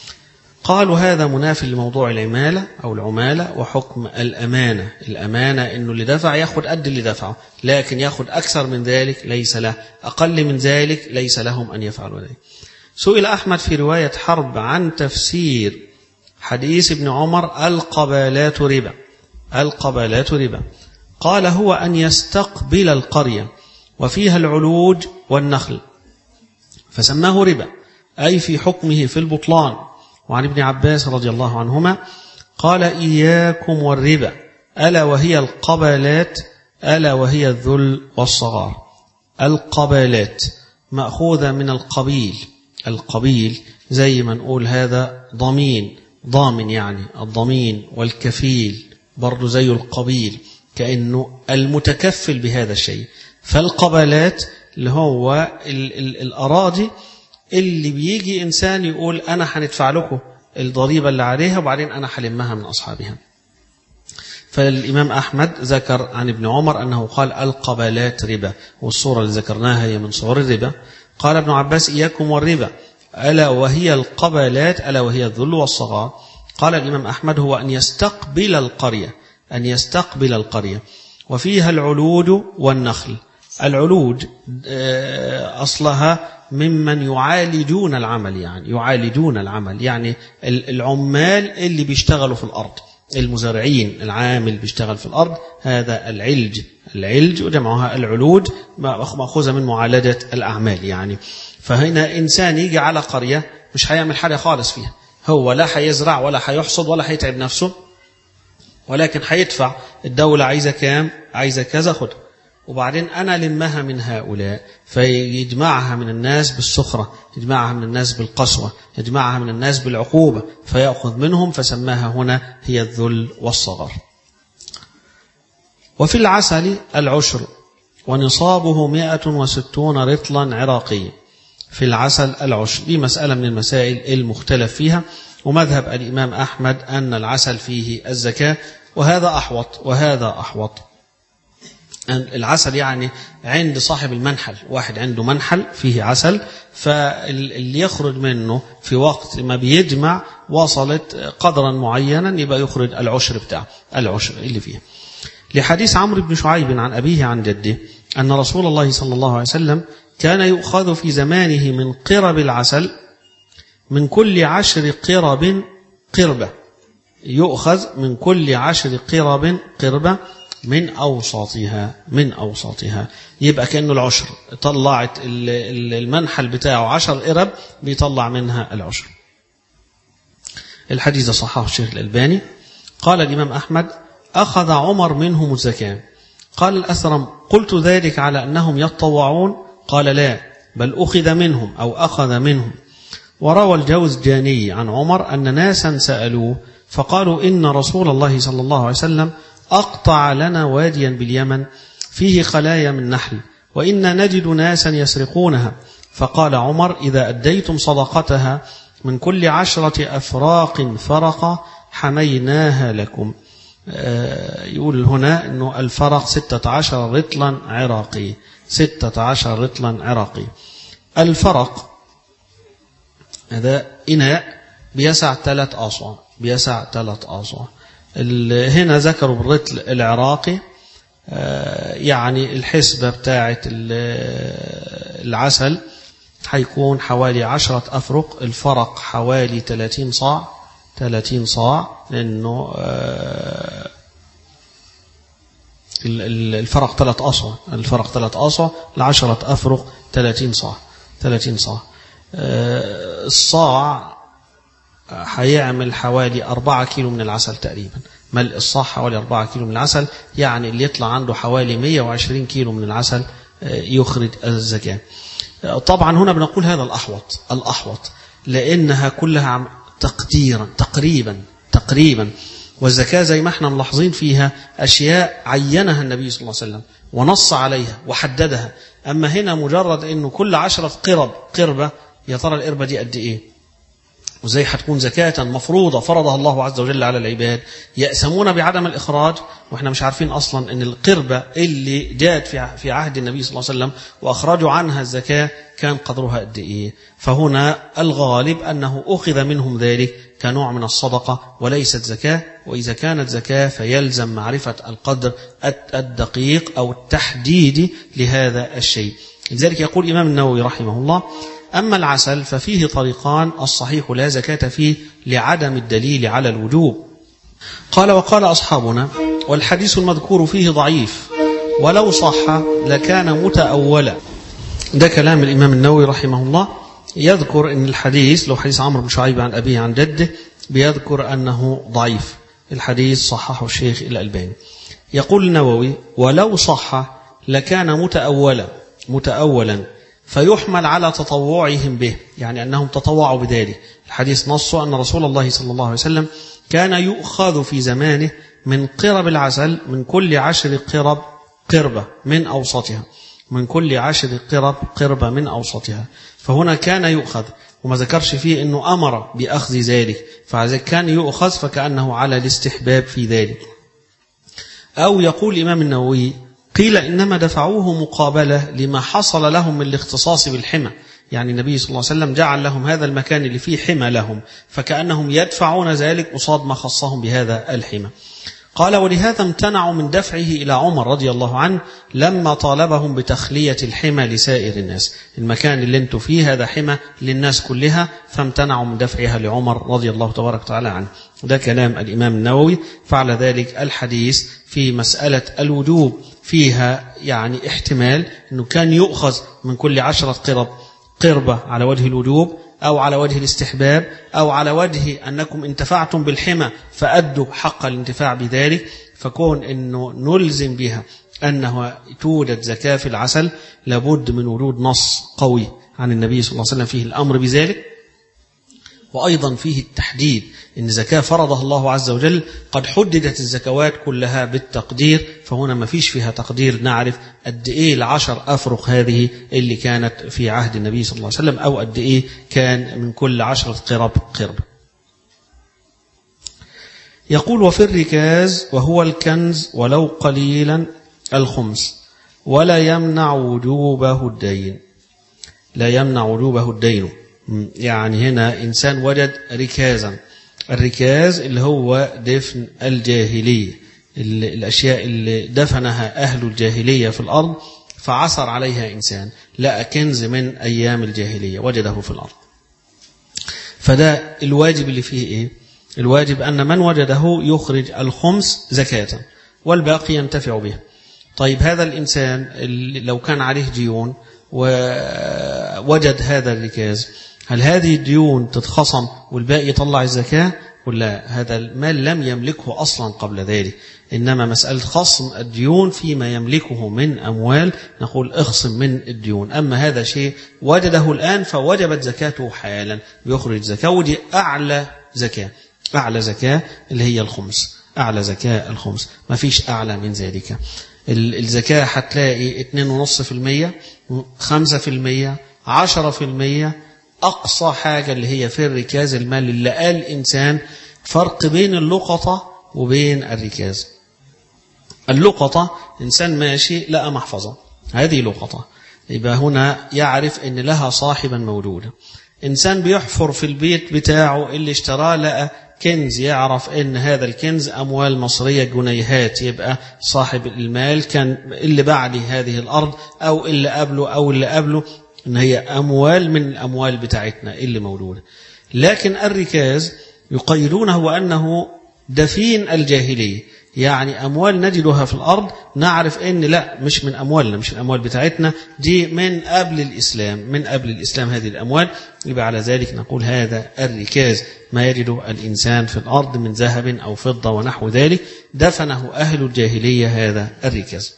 قالوا هذا منافي لموضوع العمالة أو العمالة وحكم الأمانة. الأمانة إنه اللي دفع ياخد قد اللي دفعه، لكن ياخد أكثر من ذلك ليس له، أقل من ذلك ليس لهم أن يفعلوا ذلك. سئل أحمد في رواية حرب عن تفسير حديث ابن عمر القبالات ربا، القبالات ربا، قال هو أن يستقبل القرية وفيها العلوج والنخل فسماه ربا، أي في حكمه في البطلان، وعن ابن عباس رضي الله عنهما قال إياكم والربا ألا وهي القبلات ألا وهي الذل والصغار. القبلات مأخوذة من القبيل، القبيل زي ما نقول هذا ضمين، ضامن يعني الضمين، والكفيل برضو زي القبيل كأنه المتكفل بهذا الشيء. فالقبلات اللي هو ال ال الأراضي اللي بيجي إنسان يقول أنا هندفع لكم الضريبة اللي عليها وبعدين أنا حلمها من أصحابها. فالإمام أحمد ذكر عن ابن عمر أنه قال القبلات ربا، والصورة اللي ذكرناها هي من صور الربا. قال ابن عباس إياكم والربا ألا وهي القبلات ألا وهي الذل والصغار. قال الإمام أحمد هو أن يستقبل القرية، أن يستقبل القرية وفيها العلود والنخل. العلود أصلها ممن يعالجون العمل، يعني يعالجون العمل يعني العمال اللي بيشتغلوا في الأرض، المزارعين، العامل بيشتغل في الأرض، هذا العلج. العلج وجمعها العلود مأخوذة من معالجة الأعمال يعني. فهنا إنسان يجي على قرية مش هيعمل حاجة خالص فيها، هو لا هيزرع ولا هيحصد ولا هيتعب نفسه، ولكن هيدفع الدولة عايزة كام، عايزة كذا خد، وبعدين أنا لمها من هؤلاء، فيجمعها من الناس بالسخرة، يجمعها من الناس بالقسوة، يجمعها من الناس بالعقوبة، فيأخذ منهم، فسماها هنا هي الذل والصغر. وفي العسل العشر ونصابه مئة وستون رطلا عراقيا. في العسل العشر دي مسألة من المسائل المختلف فيها، ومذهب الإمام أحمد أن العسل فيه الزكاة، وهذا أحوط وهذا أحوط. العسل يعني عند صاحب المنحل، واحد عنده منحل فيه عسل، فاللي يخرج منه في وقت ما بيجمع وصلت قدرا معينا يبقى يخرج العشر بتاعه، العشر اللي فيه. لحديث عمرو بن شعيب عن أبيه عن جده أن رسول الله صلى الله عليه وسلم كان يؤخذ في زمانه من قرب العسل من كل عشر قرب قربة، يؤخذ من كل عشر قرب قربة من أوساطها، من أوساطها. يبقى كأنه العشر طلعت المنحل بتاعه عشر قرب بيطلع منها العشر. الحديث صححه الشيخ الألباني. قال الإمام أحمد أخذ عمر منهم الزكاة. قال الأثرم قلت ذلك على أنهم يتطوعون؟ قال لا، بل أخذ منهم أو أخذ منهم. وروى الجوزجاني عن عمر أن ناسا سألوه فقالوا إن رسول الله صلى الله عليه وسلم أقطع لنا واديا باليمن فيه خلايا من نحل، وإن نجد ناسا يسرقونها. فقال عمر إذا أديتم صدقتها من كل عشرة أفراق فرقة حميناها لكم. يقول هنا أنه الفرق ستة عشر رطلا عراقي، ستة عشر رطلا عراقي. الفرق هذا إناء بيسع ثلاث أصع، بيسع ثلاث أصع. هنا ذكروا بالرطل العراقي، يعني الحسبة بتاعة العسل حيكون حوالي عشرة أفرق، الفرق حوالي ثلاثين صاع، ثلاثين صاع، لأنه الفرق ثلاث أصع، الفرق ثلاث أصع لعشرة أفرق ثلاثين صاع، ثلاثين صاع. الصاع هيعمل حوالي أربعة كيلو من العسل تقريبا، ملء الصاع حوالي أربعة كيلو من العسل، يعني اللي يطلع عنده حوالي مئة وعشرين كيلو من العسل يخرج الزكاة. طبعا هنا بنقول هذا الأحوط، الأحوط لأنها كلها تقديرا تقريبا تقريبا، والزكاة زي ما احنا ملاحظين فيها أشياء عينها النبي صلى الله عليه وسلم ونص عليها وحددها. أما هنا مجرد أنه كل عشرة قرب قربة، يا ترى القربة دي قد إيه، وزي هتكون زكاة مفروضة فرضها الله عز وجل على العباد، يأسمون بعدم الإخراج، وإحنا مش عارفين أصلا أن القربة اللي جاءت في عهد النبي صلى الله عليه وسلم وأخرجوا عنها الزكاة كان قدرها قد إيه. فهنا الغالب أنه أخذ منهم ذلك كنوع من الصدقة وليست زكاة، وإذا كانت زكاة فيلزم معرفة القدر الدقيق أو التحديد لهذا الشيء. لذلك يقول الإمام النووي رحمه الله أما العسل ففيه طريقان، الصحيح لا زكاة فيه لعدم الدليل على الوجوب. قال وقال أصحابنا والحديث المذكور فيه ضعيف ولو صح لكان متأولا. ده كلام الإمام النووي رحمه الله يذكر أن الحديث لو حديث عمرو بن شعيب عن أبيه عن جده بيذكر أنه ضعيف. الحديث صححه الشيخ الألباني. يقول النووي: ولو صح لكان متأولا متأولا فيحمل على تطوعهم به، يعني أنهم تطوعوا بذلك. الحديث نصه أن رسول الله صلى الله عليه وسلم كان يؤخذ في زمانه من قرب العسل من كل عشر قرب قربة من أوسطها، من كل عشر قرب قربة من أوسطها. فهنا كان يؤخذ، وما ذكرش فيه أنه أمر بأخذ ذلك، فإذا كان يؤخذ فكأنه على الاستحباب في ذلك. أو يقول الإمام النووي: قيل إنما دفعوه مقابلة لما حصل لهم من الاختصاص بالحمى، يعني النبي صلى الله عليه وسلم جعل لهم هذا المكان اللي فيه حمى لهم، فكأنهم يدفعون ذلك قصاد ما خصهم بهذا الحمى. قال: ولهذا امتنعوا من دفعه إلى عمر رضي الله عنه لما طالبهم بتخلية الحمى لسائر الناس. المكان اللي انتوا فيه هذا حمى للناس كلها، فامتنعوا من دفعها لعمر رضي الله تبارك وتعالى عنه. ده كلام الإمام النووي. فعلى ذلك الحديث في مسألة الوجوب فيها يعني احتمال أنه كان يؤخذ من كل عشرة قرب قربة على وجه الوجوب، أو على وجه الاستحباب، أو على وجه أنكم انتفعتم بالحمى فأدوا حق الانتفاع بذلك. فكون أنه نلزم بها أنه توجد زكاة في العسل لابد من وجود نص قوي عن النبي صلى الله عليه وسلم فيه الأمر بذلك، وأيضا فيه التحديد إن زكاة فرضها الله عز وجل قد حددت الزكوات كلها بالتقدير، فهنا ما فيش فيها تقدير نعرف قد إيه العشر أفرق هذه اللي كانت في عهد النبي صلى الله عليه وسلم، أو قد إيه كان من كل عشرة قرب قرب. يقول: وفي الركاز وهو الكنز ولو قليلا الخمس، ولا يمنع وجوبه الدين. لا يمنع وجوبه الدين، يعني هنا إنسان وجد ركازا. الركاز اللي هو دفن الجاهلية، الأشياء اللي دفنها أهل الجاهلية في الأرض، فعثر عليها إنسان لقى كنز من أيام الجاهلية وجده في الأرض. فده الواجب اللي فيه إيه؟ الواجب أن من وجده يخرج الخمس زكاة والباقي ينتفع به. طيب هذا الإنسان لو كان عليه ديون ووجد هذا الركاز، هل هذه الديون تتخصم والباقي يطلع الزكاة؟ ولا هذا المال لم يملكه أصلا قبل ذلك، إنما مسألة خصم الديون فيما يملكه من أموال نقول اخصم من الديون. أما هذا شيء وجده الآن فوجبت زكاته حالا بيخرج زكاة، ودي أعلى زكاة، أعلى زكاة اللي هي الخمس، أعلى زكاة الخمس، ما فيش أعلى من ذلك. الزكاة هتلاقي اثنين ونص في المية، خمسة في المية، عشرة في المية، أقصى حاجة اللي هي في الركاز المال اللي قال إنسان فرق بين اللقطة وبين الركاز. اللقطة إنسان ماشي لقى محفظة، هذه لقطة، يبقى هنا يعرف إن لها صاحبا موجودا. إنسان بيحفر في البيت بتاعه اللي اشتراه لقى كنز، يعرف إن هذا الكنز أموال مصرية جنيهات، يبقى صاحب المال كان اللي بعد هذه الأرض أو اللي قبله أو اللي قبله، إن هي أموال من الأموال بتاعتنا اللي موجودة. لكن الركاز يقيدونه وأنه دفين الجاهلية، يعني أموال نجدها في الأرض نعرف إن لا مش من أموالنا، مش الأموال بتاعتنا، دي من قبل الإسلام، من قبل الإسلام هذه الأموال. يبقى على ذلك نقول هذا الركاز ما يجده الإنسان في الأرض من ذهب أو فضة ونحو ذلك دفنه أهل الجاهلية، هذا الركاز.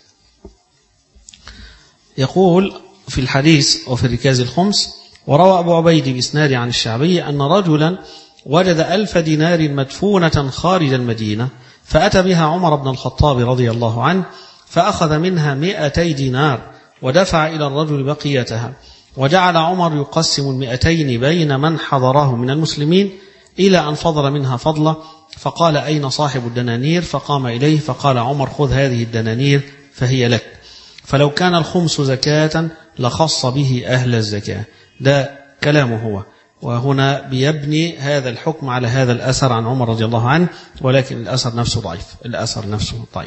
يقول في الحديث وفي الركاز الخمس: وروى أبو عبيد بإسناد عن الشعبي أن رجلا وجد ألف دينار مدفونة خارج المدينة، فأتى بها عمر بن الخطاب رضي الله عنه، فأخذ منها مئتي دينار ودفع إلى الرجل بقيتها، وجعل عمر يقسم المئتين بين من حضره من المسلمين إلى أن فضل منها فضلة، فقال: أين صاحب الدنانير؟ فقام إليه فقال عمر: خذ هذه الدنانير فهي لك. فلو كان الخمس زكاة لخص به أهل الزكاة. ده كلامه هو، وهنا بيبني هذا الحكم على هذا الأثر عن عمر رضي الله عنه، ولكن الأثر نفسه ضعيف، الأثر نفسه ضعيف.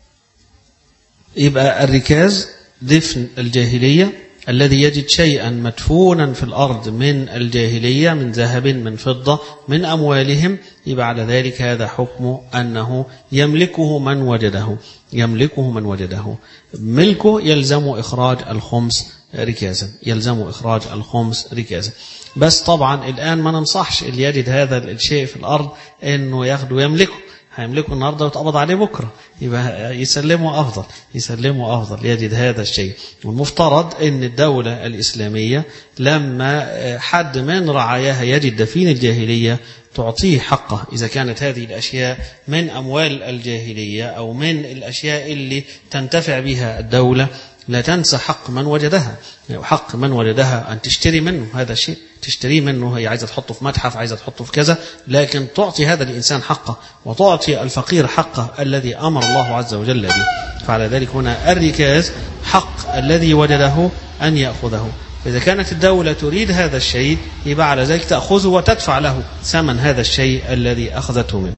يبقى الركاز دفن الجاهلية الذي يجد شيئا مدفونا في الأرض من الجاهلية من ذهب من فضة من أموالهم، يبقى على ذلك هذا حكم أنه يملكه من وجده، يملكه من وجده، ملكه يلزم إخراج الخمس ركازا، يلزم إخراج الخمس ركازا. بس طبعا الآن ما ننصحش اللي يجد هذا الشيء في الأرض إنه ياخده ويملكه، هيملكه النهارده ويتقبض عليه بكره، يبقى يسلمه أفضل، يسلمه أفضل يجد هذا الشيء. والمفترض إن الدولة الإسلامية لما حد من رعاياها يجد دفين الجاهلية تعطيه حقه، إذا كانت هذه الأشياء من أموال الجاهلية أو من الأشياء اللي تنتفع بها الدولة، لا تنسى حق من وجدها. حق من وجدها أن تشتري منه هذا الشيء، تشتري منه، هي عايزة تحطه في متحف، عايزة تحطه في كذا، لكن تعطي هذا الإنسان حقه وتعطي الفقير حقه الذي أمر الله عز وجل به. فعلى ذلك هنا الركاز حق الذي وجده أن يأخذه. فإذا كانت الدولة تريد هذا الشيء يبقى على ذلك تأخذه وتدفع له ثمن هذا الشيء الذي أخذته منه.